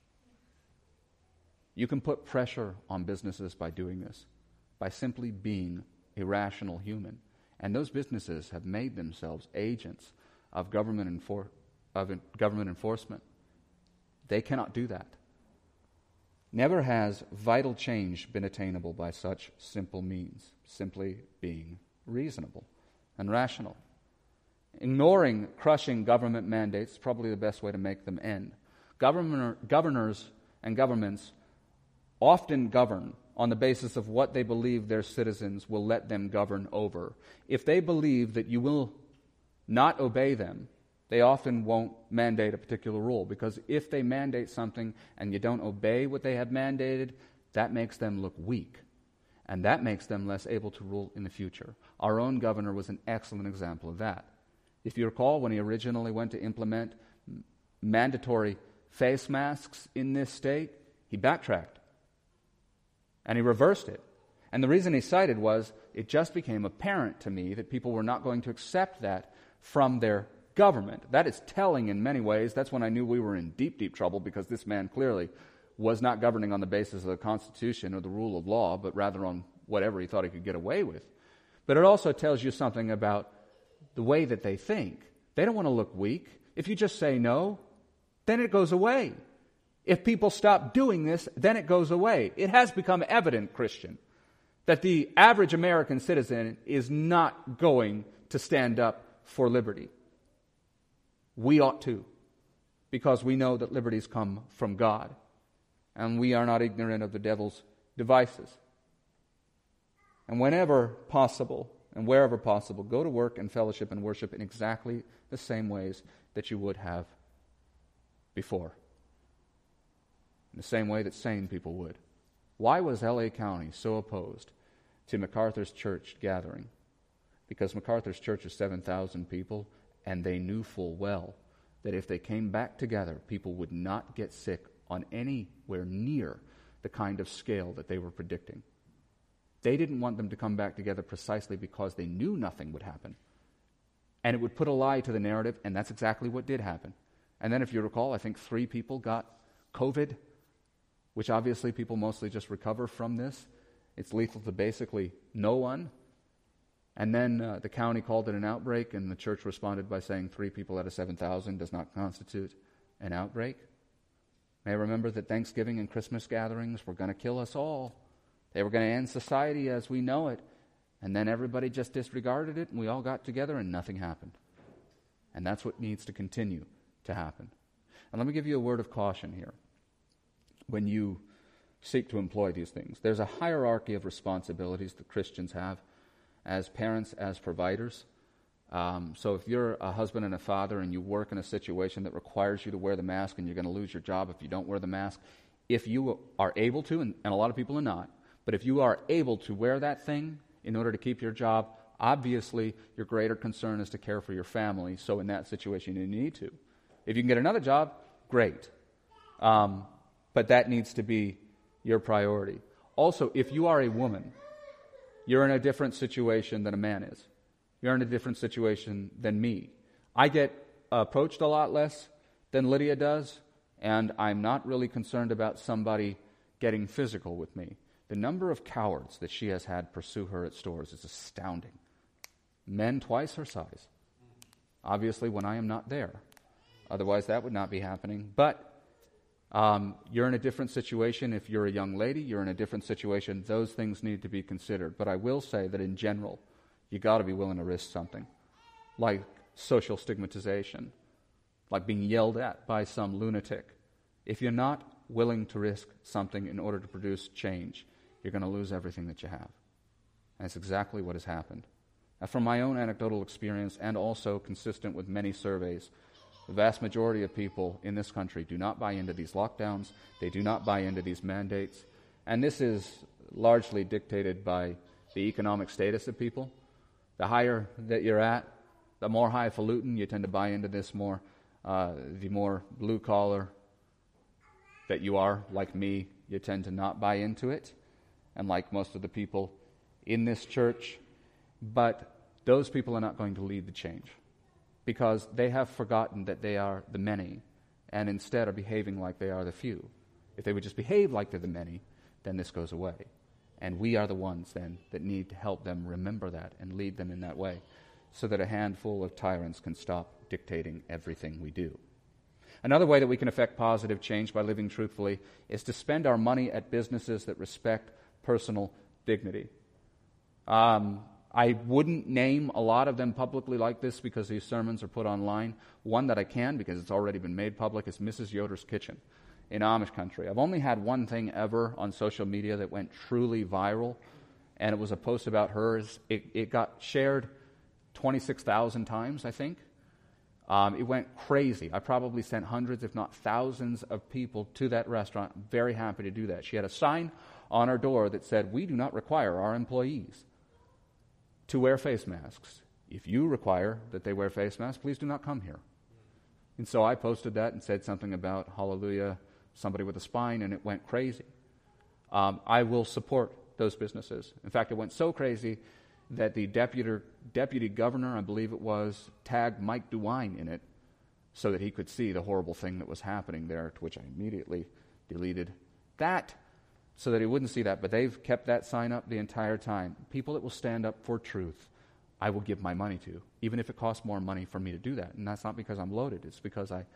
You can put pressure on businesses by doing this, by simply being a rational human. And those businesses have made themselves agents of government, enfor- of government enforcement. They cannot do that. Never has vital change been attainable by such simple means, simply being reasonable and rational. Ignoring crushing government mandates is probably the best way to make them end. Governor, governors and governments often govern on the basis of what they believe their citizens will let them govern over. If they believe that you will not obey them, they often won't mandate a particular rule, because if they mandate something and you don't obey what they have mandated, that makes them look weak, and that makes them less able to rule in the future. Our own governor was an excellent example of that. If you recall, when he originally went to implement mandatory face masks in this state, he backtracked. And he reversed it. And the reason he cited was, it just became apparent to me that people were not going to accept that from their government. That is telling in many ways. That's when I knew we were in deep, deep trouble, because this man clearly was not governing on the basis of the Constitution or the rule of law, but rather on whatever he thought he could get away with. But it also tells you something about the way that they think. They don't want to look weak. If you just say no, then it goes away. If people stop doing this, then it goes away. It has become evident, Christian, that the average American citizen is not going to stand up for liberty. We ought to, because we know that liberties come from God, and we are not ignorant of the devil's devices. And whenever possible, and wherever possible, go to work and fellowship and worship in exactly the same ways that you would have before. In the same way that sane people would. Why was L A County so opposed to MacArthur's church gathering? Because MacArthur's church is seven thousand people, and they knew full well that if they came back together, people would not get sick on anywhere near the kind of scale that they were predicting. They didn't want them to come back together precisely because they knew nothing would happen. And it would put a lie to the narrative, and that's exactly what did happen. And then if you recall, I think three people got COVID, which obviously people mostly just recover from this. It's lethal to basically no one. And then uh, the county called it an outbreak, and the church responded by saying three people out of seven thousand does not constitute an outbreak. May I remember that Thanksgiving and Christmas gatherings were going to kill us all. They were going to end society as we know it. And then everybody just disregarded it, and we all got together, and nothing happened. And that's what needs to continue to happen. And let me give you a word of caution here. When you seek to employ these things, there's a hierarchy of responsibilities that Christians have as parents, as providers. Um, so if you're a husband and a father and you work in a situation that requires you to wear the mask and you're going to lose your job if you don't wear the mask, if you are able to, and, and a lot of people are not, but if you are able to wear that thing in order to keep your job, obviously your greater concern is to care for your family, so in that situation you need to. If you can get another job, great. Um, but that needs to be your priority. Also, if you are a woman, you're in a different situation than a man is. You're in a different situation than me. I get approached a lot less than Lydia does, and I'm not really concerned about somebody getting physical with me. The number of cowards that she has had pursue her at stores is astounding. Men twice her size. Obviously, when I am not there. Otherwise, that would not be happening. But um, you're in a different situation. If you're a young lady, you're in a different situation. Those things need to be considered. But I will say that in general, you got to be willing to risk something, like social stigmatization, like being yelled at by some lunatic. If you're not willing to risk something in order to produce change, you're going to lose everything that you have. And it's exactly what has happened. Now, from my own anecdotal experience, and also consistent with many surveys, the vast majority of people in this country do not buy into these lockdowns. They do not buy into these mandates. And this is largely dictated by the economic status of people. The higher that you're at, the more highfalutin you tend to buy into this more. Uh, the more blue collar that you are, like me, you tend to not buy into it, and like most of the people in this church. But those people are not going to lead the change, because they have forgotten that they are the many, and instead are behaving like they are the few. If they would just behave like they're the many, then this goes away. And we are the ones then that need to help them remember that and lead them in that way, so that a handful of tyrants can stop dictating everything we do. Another way that we can affect positive change by living truthfully is to spend our money at businesses that respect personal dignity. Um, I wouldn't name a lot of them publicly like this because these sermons are put online. One that I can, because it's already been made public, is Missus Yoder's Kitchen in Amish country. I've only had one thing ever on social media that went truly viral, and it was a post about hers. It, it got shared twenty-six thousand times, I think. Um, it went crazy. I probably sent hundreds, if not thousands, of people to that restaurant. Very happy to do that. She had a sign on her door that said, "We do not require our employees to wear face masks. If you require that they wear face masks, please do not come here." And so I posted that and said something about, hallelujah, somebody with a spine, and it went crazy. Um, I will support those businesses. In fact, it went so crazy that the deputy, deputy governor, I believe it was, tagged Mike DeWine in it so that he could see the horrible thing that was happening there, to which I immediately deleted that so that he wouldn't see that. But they've kept that sign up the entire time. People that will stand up for truth, I will give my money to, even if it costs more money for me to do that. And that's not because I'm loaded. It's because I,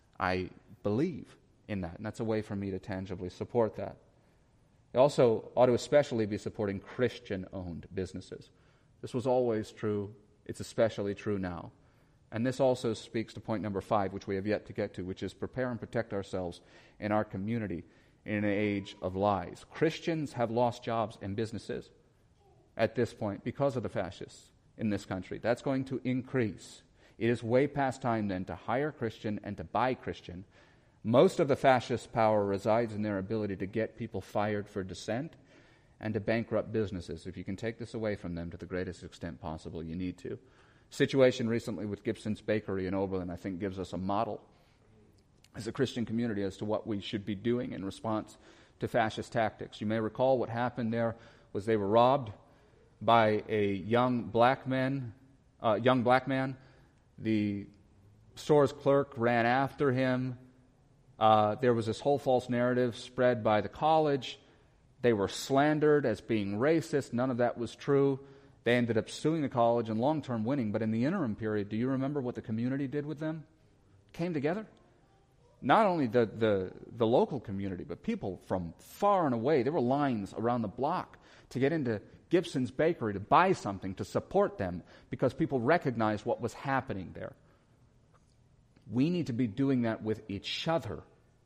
I believe in that, and that's a way for me to tangibly support that. They also ought to especially be supporting Christian-owned businesses. This was always true. It's especially true now. And this also speaks to point number five, which we have yet to get to, which is prepare and protect ourselves in our community in an age of lies. Christians have lost jobs and businesses at this point because of the fascists in this country. That's going to increase. It is way past time then to hire Christian and to buy Christian. Most of the fascist power resides in their ability to get people fired for dissent and to bankrupt businesses. If you can take this away from them to the greatest extent possible, you need to. Situation recently with Gibson's Bakery in Oberlin, I think, gives us a model as a Christian community as to what we should be doing in response to fascist tactics. You may recall what happened there was they were robbed by a young black man. Uh, young black man. The store's clerk ran after him. Uh, there was this whole false narrative spread by the college. They were slandered as being racist. None of that was true. They ended up suing the college and long-term winning. But in the interim period, do you remember what the community did with them? Came together. Not only the, the, the local community, but people from far and away. There were lines around the block to get into Gibson's Bakery to buy something, to support them, because people recognized what was happening there. We need to be doing that with each other,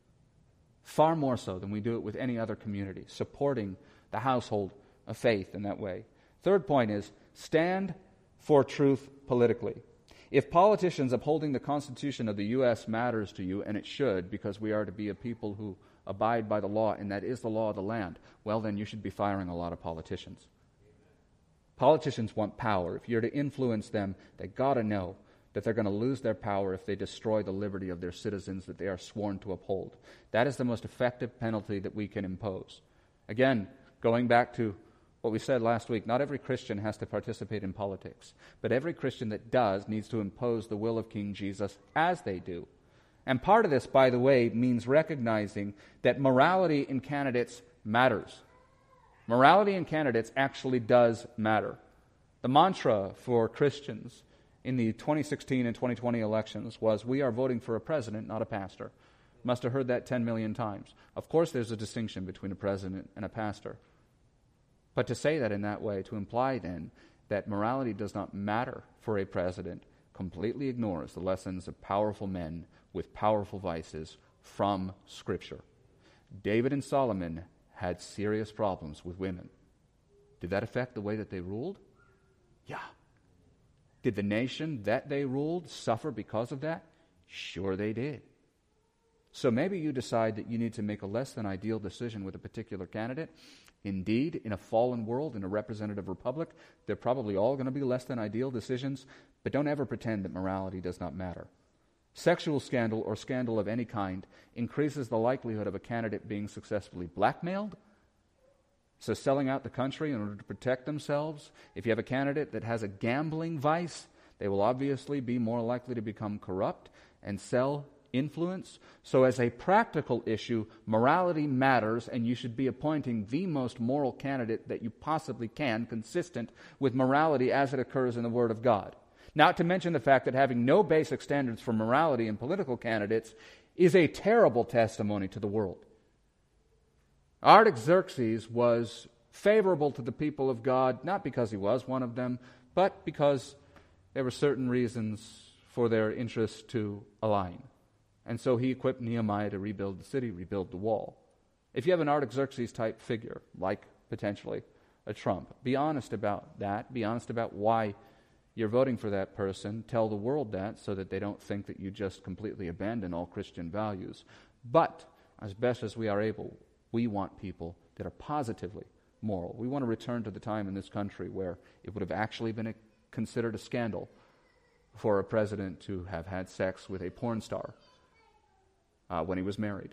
far more so than we do it with any other community, supporting the household of faith in that way. Third point is, stand for truth politically. If politicians upholding the Constitution of the U S matters to you, and it should, because we are to be a people who abide by the law, and that is the law of the land, well, then you should be firing a lot of politicians. Politicians want power. If you're to influence them, they got to know that they're going to lose their power if they destroy the liberty of their citizens that they are sworn to uphold. That is the most effective penalty that we can impose. Again, going back to what we said last week, not every Christian has to participate in politics, but every Christian that does needs to impose the will of King Jesus as they do. And part of this, by the way, means recognizing that morality in candidates matters. Morality in candidates actually does matter. The mantra for Christians in the twenty sixteen and twenty twenty elections was, we are voting for a president, not a pastor. Must have heard that ten million times. Of course there's a distinction between a president and a pastor. But to say that in that way, to imply then that morality does not matter for a president, completely ignores the lessons of powerful men with powerful vices from Scripture. David and Solomon had serious problems with women. Did that affect the way that they ruled? Yeah. Did the nation that they ruled suffer because of that? Sure they did. So maybe you decide that you need to make a less than ideal decision with a particular candidate. Indeed, in a fallen world, in a representative republic, they're probably all going to be less than ideal decisions, but don't ever pretend that morality does not matter. Sexual scandal or scandal of any kind increases the likelihood of a candidate being successfully blackmailed, so selling out the country in order to protect themselves. If you have a candidate that has a gambling vice, they will obviously be more likely to become corrupt and sell influence. So as a practical issue, morality matters, and you should be appointing the most moral candidate that you possibly can, consistent with morality as it occurs in the Word of God. Not to mention the fact that having no basic standards for morality in political candidates is a terrible testimony to the world. Artaxerxes was favorable to the people of God, not because he was one of them, but because there were certain reasons for their interests to align. And so he equipped Nehemiah to rebuild the city, rebuild the wall. If you have an Artaxerxes-type figure, like potentially a Trump, be honest about that. Be honest about why you're voting for that person. Tell the world that so that they don't think that you just completely abandon all Christian values. But as best as we are able, we want people that are positively moral. We want to return to the time in this country where it would have actually been a, considered a scandal for a president to have had sex with a porn star uh, when he was married.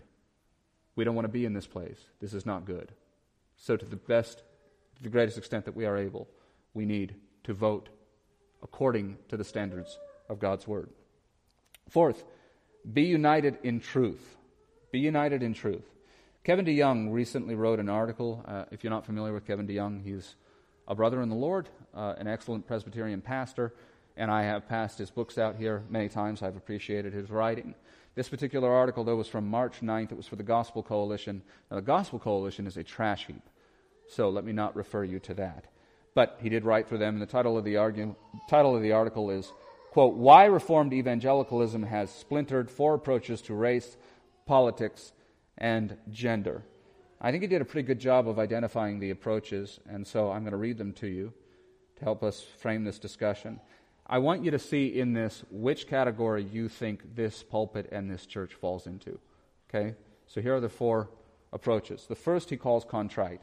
We don't want to be in this place. This is not good. So to the best, to the greatest extent that we are able, we need to vote according to the standards of God's Word. Fourth, be united in truth. Be united in truth. Kevin DeYoung recently wrote an article. Uh, if you're not familiar with Kevin DeYoung, he's a brother in the Lord, uh, an excellent Presbyterian pastor, and I have passed his books out here many times. I've appreciated his writing. This particular article, though, was from March ninth. It was for the Gospel Coalition. Now, the Gospel Coalition is a trash heap, so let me not refer you to that. But he did write for them, and the title of the, argu- title of the article is, quote, Why Reformed Evangelicalism Has Splintered Four Approaches to Race, Politics, and Gender. I think he did a pretty good job of identifying the approaches, and so I'm going to read them to you to help us frame this discussion. I want you to see in this which category you think this pulpit and this church falls into. Okay? So here are the four approaches. The first he calls contrite.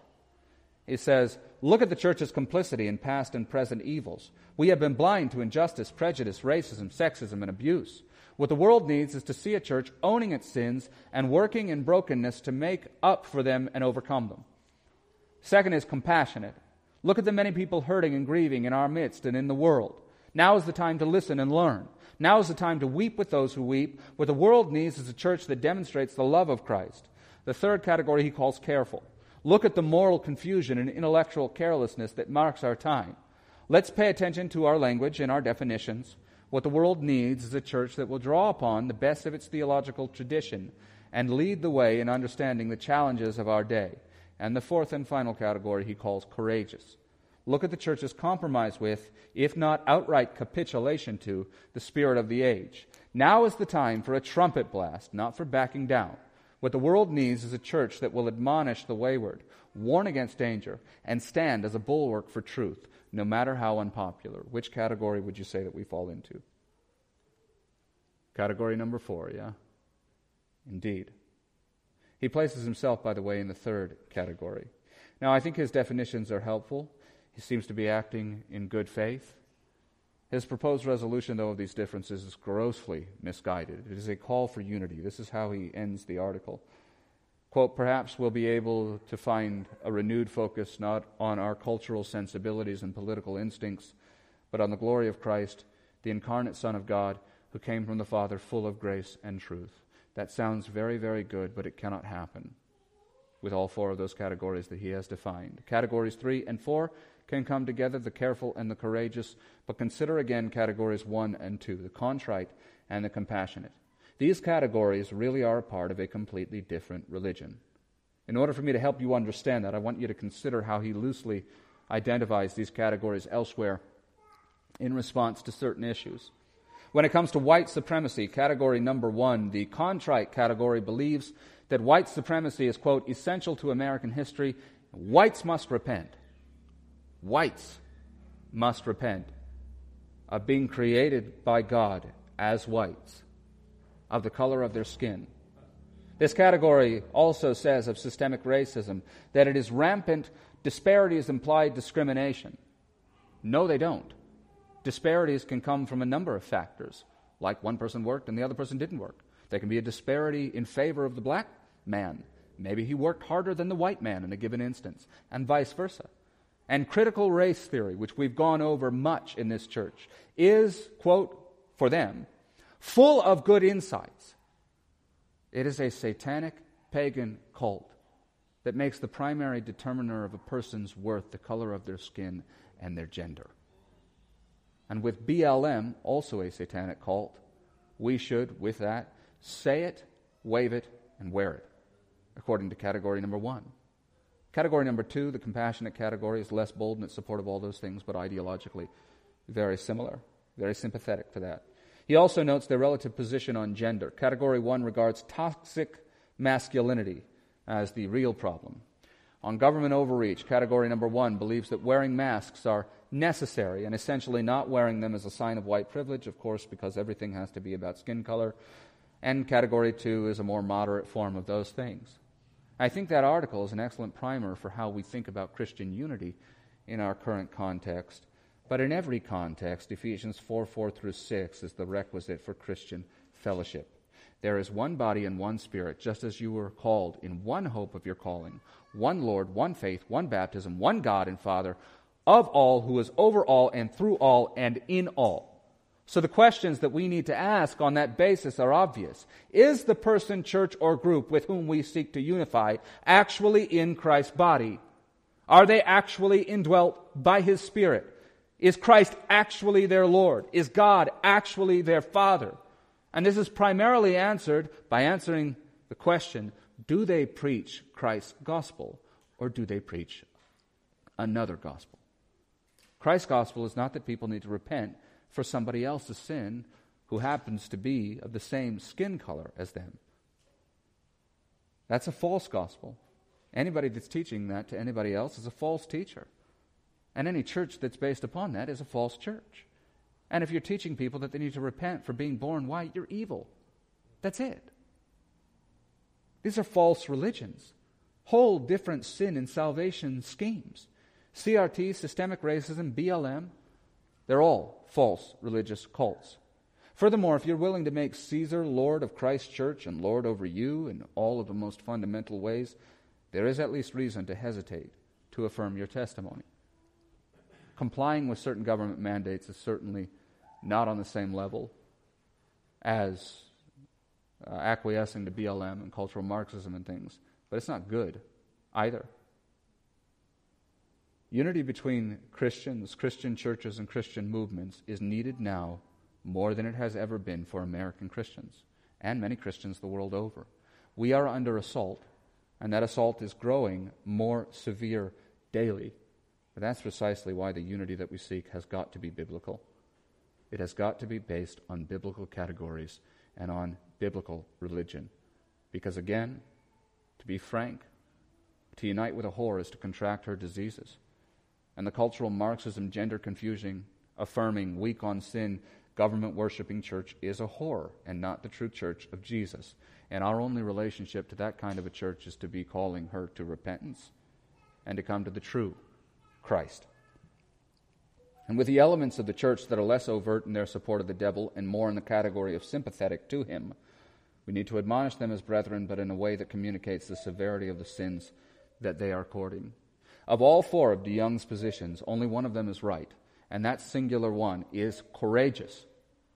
He says, look at the church's complicity in past and present evils. We have been blind to injustice, prejudice, racism, sexism, and abuse. What the world needs is to see a church owning its sins and working in brokenness to make up for them and overcome them. Second is compassionate. Look at the many people hurting and grieving in our midst and in the world. Now is the time to listen and learn. Now is the time to weep with those who weep. What the world needs is a church that demonstrates the love of Christ. The third category he calls careful. Look at the moral confusion and intellectual carelessness that marks our time. Let's pay attention to our language and our definitions. What the world needs is a church that will draw upon the best of its theological tradition and lead the way in understanding the challenges of our day. And the fourth and final category he calls courageous. Look at the church's compromise with, if not outright capitulation to, the spirit of the age. Now is the time for a trumpet blast, not for backing down. What the world needs is a church that will admonish the wayward, warn against danger, and stand as a bulwark for truth, no matter how unpopular. Which category would you say that we fall into? Category number four, yeah? Indeed. He places himself, by the way, in the third category. Now, I think his definitions are helpful. He seems to be acting in good faith. His proposed resolution, though, of these differences is grossly misguided. It is a call for unity. This is how he ends the article. Quote, perhaps we'll be able to find a renewed focus not on our cultural sensibilities and political instincts, but on the glory of Christ, the incarnate Son of God, who came from the Father full of grace and truth. That sounds very, very good, but it cannot happen with all four of those categories that he has defined. Categories three and four can come together, the careful and the courageous, but consider again categories one and two, the contrite and the compassionate. These categories really are a part of a completely different religion. In order for me to help you understand that, I want you to consider how he loosely identifies these categories elsewhere in response to certain issues. When it comes to white supremacy, category number one, the contrite category believes that white supremacy is, quote, essential to American history. Whites must repent. Whites must repent of being created by God as whites, of the color of their skin. This category also says of systemic racism that it is rampant. Disparities imply discrimination. No, they don't. Disparities can come from a number of factors, like one person worked and the other person didn't work. There can be a disparity in favor of the black man. Maybe he worked harder than the white man in a given instance, and vice versa. And critical race theory, which we've gone over much in this church, is, quote, for them, full of good insights. It is a satanic pagan cult that makes the primary determiner of a person's worth the color of their skin and their gender. And with B L M, also a satanic cult, we should, with that, say it, wave it, and wear it, according to category number one. Category number two, the compassionate category, is less bold in its support of all those things, but ideologically very similar, very sympathetic to that. He also notes their relative position on gender. Category one regards toxic masculinity as the real problem. On government overreach, category number one believes that wearing masks are necessary and essentially not wearing them is a sign of white privilege, of course, because everything has to be about skin color. And category two is a more moderate form of those things. I think that article is an excellent primer for how we think about Christian unity in our current context. But in every context, Ephesians four, four through six is the requisite for Christian fellowship. There is one body and one Spirit, just as you were called in one hope of your calling, one Lord, one faith, one baptism, one God and Father of all, who is over all and through all and in all. So the questions that we need to ask on that basis are obvious. Is the person, church, or group with whom we seek to unify actually in Christ's body? Are they actually indwelt by His Spirit? Is Christ actually their Lord? Is God actually their Father? And this is primarily answered by answering the question, do they preach Christ's gospel or do they preach another gospel? Christ's gospel is not that people need to repent for somebody else's sin who happens to be of the same skin color as them. That's a false gospel. Anybody that's teaching that to anybody else is a false teacher. And any church that's based upon that is a false church. And if you're teaching people that they need to repent for being born white, you're evil. That's it. These are false religions. Whole different sin and salvation schemes. C R T, systemic racism, B L M, they're all false religious cults. Furthermore, if you're willing to make Caesar Lord of Christ's church and Lord over you in all of the most fundamental ways, there is at least reason to hesitate to affirm your testimony. Complying with certain government mandates is certainly not on the same level as uh, acquiescing to B L M and cultural Marxism and things, but it's not good either. Unity between Christians, Christian churches, and Christian movements is needed now more than it has ever been for American Christians and many Christians the world over. We are under assault, and that assault is growing more severe daily. But that's precisely why the unity that we seek has got to be biblical. It has got to be based on biblical categories and on biblical religion. Because again, to be frank, to unite with a whore is to contract her diseases. And the cultural Marxism, gender confusing, affirming, weak on sin, government worshiping church is a whore and not the true church of Jesus. And our only relationship to that kind of a church is to be calling her to repentance and to come to the true Christ. And with the elements of the church that are less overt in their support of the devil and more in the category of sympathetic to him, we need to admonish them as brethren, but in a way that communicates the severity of the sins that they are courting. Of all four of DeYoung's positions, only one of them is right, and that singular one is courageous.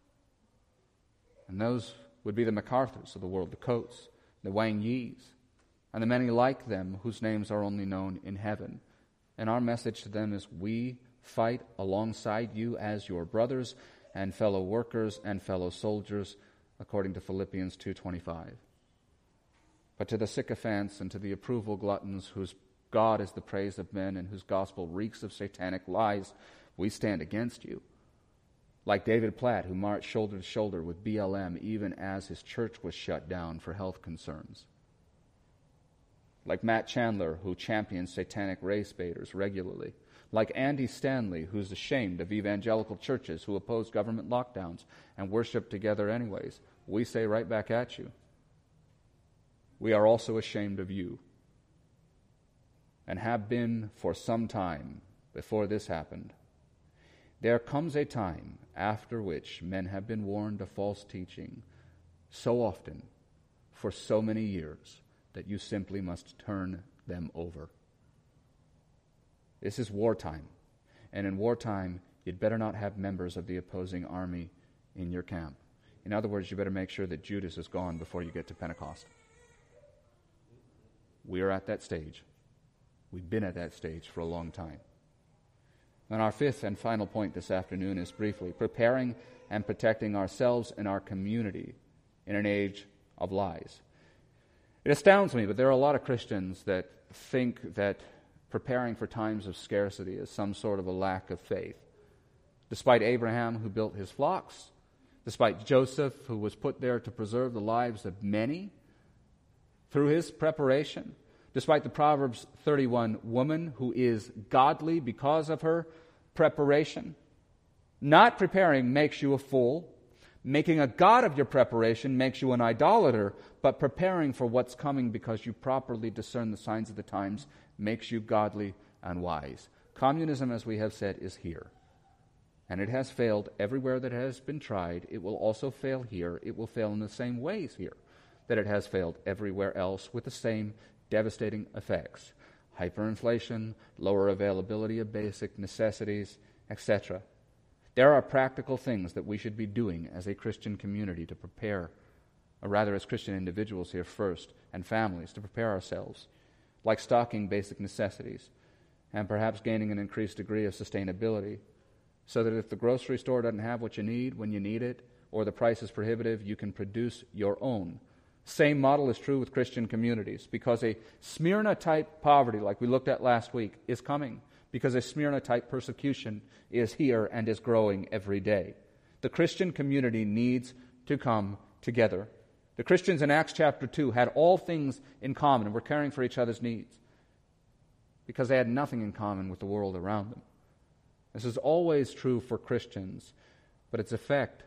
And those would be the MacArthurs of the world, the Coates, the Wang Yis, and the many like them whose names are only known in heaven. And our message to them is, we fight alongside you as your brothers and fellow workers and fellow soldiers, according to Philippians two twenty-five. But to the sycophants and to the approval gluttons whose God is the praise of men and whose gospel reeks of satanic lies, we stand against you. Like David Platt, who marched shoulder to shoulder with B L M even as his church was shut down for health concerns. Like Matt Chandler, who champions satanic race baiters regularly. Like Andy Stanley, who's ashamed of evangelical churches who oppose government lockdowns and worship together anyways. We say right back at you. we are also ashamed of you, and have been for some time before this happened. There comes a time after which men have been warned of false teaching so often for so many years that you simply must turn them over. This is wartime, and in wartime, you'd better not have members of the opposing army in your camp. In other words, you better make sure that Judas is gone before you get to Pentecost. We are at that stage. We've been at that stage for a long time. And our fifth and final point this afternoon is briefly preparing and protecting ourselves and our community in an age of lies. It astounds me, but there are a lot of Christians that think that preparing for times of scarcity is some sort of a lack of faith. Despite Abraham, who built his flocks, despite Joseph, who was put there to preserve the lives of many through his preparation, despite the Proverbs thirty-one woman who is godly because of her preparation, not preparing makes you a fool. Making a god of your preparation makes you an idolater, but preparing for what's coming because you properly discern the signs of the times makes you godly and wise. Communism, as we have said, is here. And it has failed everywhere that it has been tried. It will also fail here. It will fail in the same ways here that it has failed everywhere else with the same devastating effects. Hyperinflation, lower availability of basic necessities, et cetera. There are practical things that we should be doing as a Christian community to prepare, or rather as Christian individuals here first, and families, to prepare ourselves, like stocking basic necessities, and perhaps gaining an increased degree of sustainability, so that if the grocery store doesn't have what you need when you need it, or the price is prohibitive, you can produce your own. Same model is true with Christian communities, because a Smyrna-type poverty, like we looked at last week, is coming, because a Smyrna-type persecution is here and is growing every day. The Christian community needs to come together. The Christians in Acts chapter two had all things in common and were caring for each other's needs because they had nothing in common with the world around them. This is always true for Christians, but its effect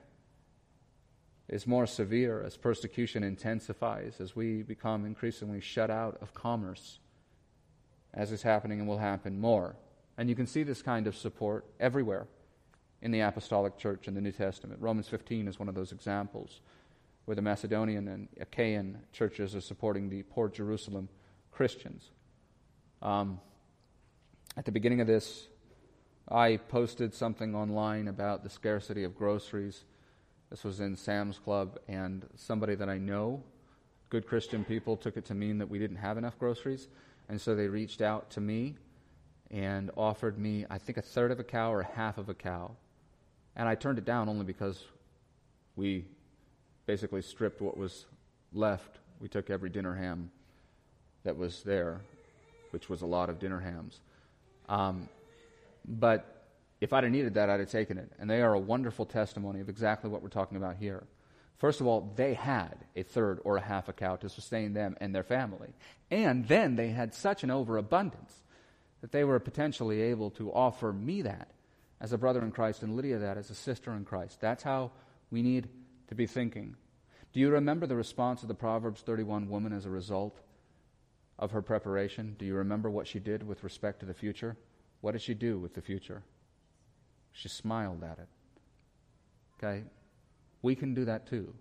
is more severe as persecution intensifies, as we become increasingly shut out of commerce, as is happening and will happen more. And you can see this kind of support everywhere in the Apostolic Church in the New Testament. Romans fifteen is one of those examples where the Macedonian and Achaean churches are supporting the poor Jerusalem Christians. Um, at the beginning of this, I posted something online about the scarcity of groceries. This was in Sam's Club, and somebody that I know, good Christian people, took it to mean that we didn't have enough groceries, and so they reached out to me and offered me, I think, a third of a cow or half of a cow. And I turned it down only because we basically stripped what was left. We took every dinner ham that was there, which was a lot of dinner hams. Um, but if I'd have needed that, I'd have taken it. And they are a wonderful testimony of exactly what we're talking about here. First of all, they had a third or a half a cow to sustain them and their family. And then they had such an overabundance that they were potentially able to offer me that as a brother in Christ and Lydia that as a sister in Christ. That's how we need to be thinking. Do you remember the response of the Proverbs thirty-one woman as a result of her preparation? Do you remember what she did with respect to the future? What did she do with the future? She smiled at it. Okay? We can do that too.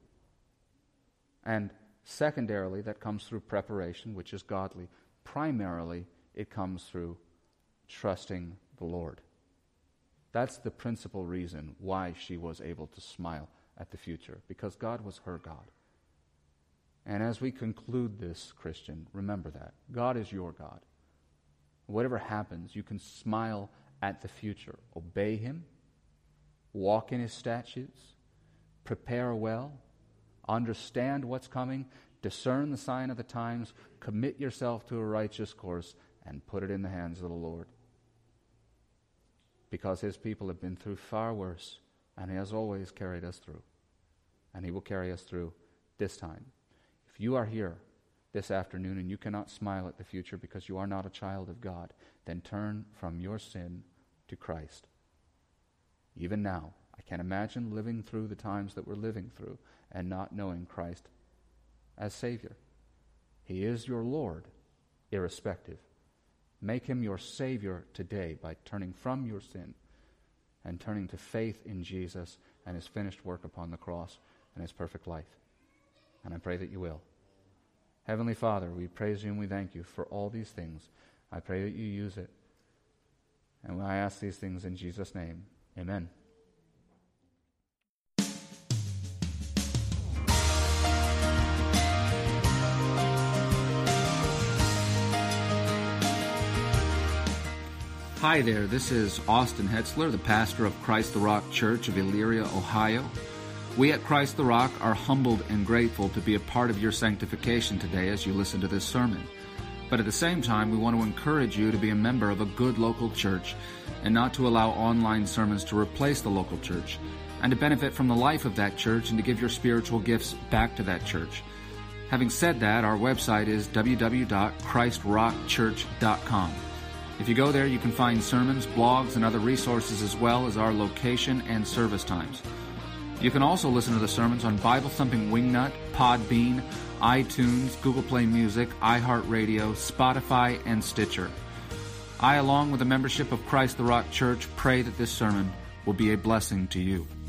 And secondarily, that comes through preparation, which is godly. Primarily, it comes through trusting the Lord. That's the principal reason why she was able to smile at the future, because God was her God. And as we conclude this, Christian, remember that. God is your God. Whatever happens, you can smile at the future. Obey Him, walk in His statutes, prepare well, understand what's coming, discern the sign of the times, commit yourself to a righteous course, and put it in the hands of the Lord. Because His people have been through far worse, and He has always carried us through. And He will carry us through this time. If you are here this afternoon and you cannot smile at the future because you are not a child of God, then turn from your sin to Christ. Even now, I can't imagine living through the times that we're living through and not knowing Christ as Savior. He is your Lord, irrespective. Make him your Savior today by turning from your sin and turning to faith in Jesus and his finished work upon the cross and his perfect life. And I pray that you will. Heavenly Father, we praise you and we thank you for all these things. I pray that you use it. And I ask these things in Jesus' name. Amen. Hi there, this is Austin Hetzler, the pastor of Christ the Rock Church of Elyria, Ohio. We at Christ the Rock are humbled and grateful to be a part of your sanctification today as you listen to this sermon. But at the same time, we want to encourage you to be a member of a good local church and not to allow online sermons to replace the local church, and to benefit from the life of that church and to give your spiritual gifts back to that church. Having said that, our website is w w w dot christ rock church dot com. If you go there, you can find sermons, blogs, and other resources, as well as our location and service times. You can also listen to the sermons on Bible Thumping Wingnut, Podbean, iTunes, Google Play Music, iHeartRadio, Spotify, and Stitcher. I, along with the membership of Christ the Rock Church, pray that this sermon will be a blessing to you.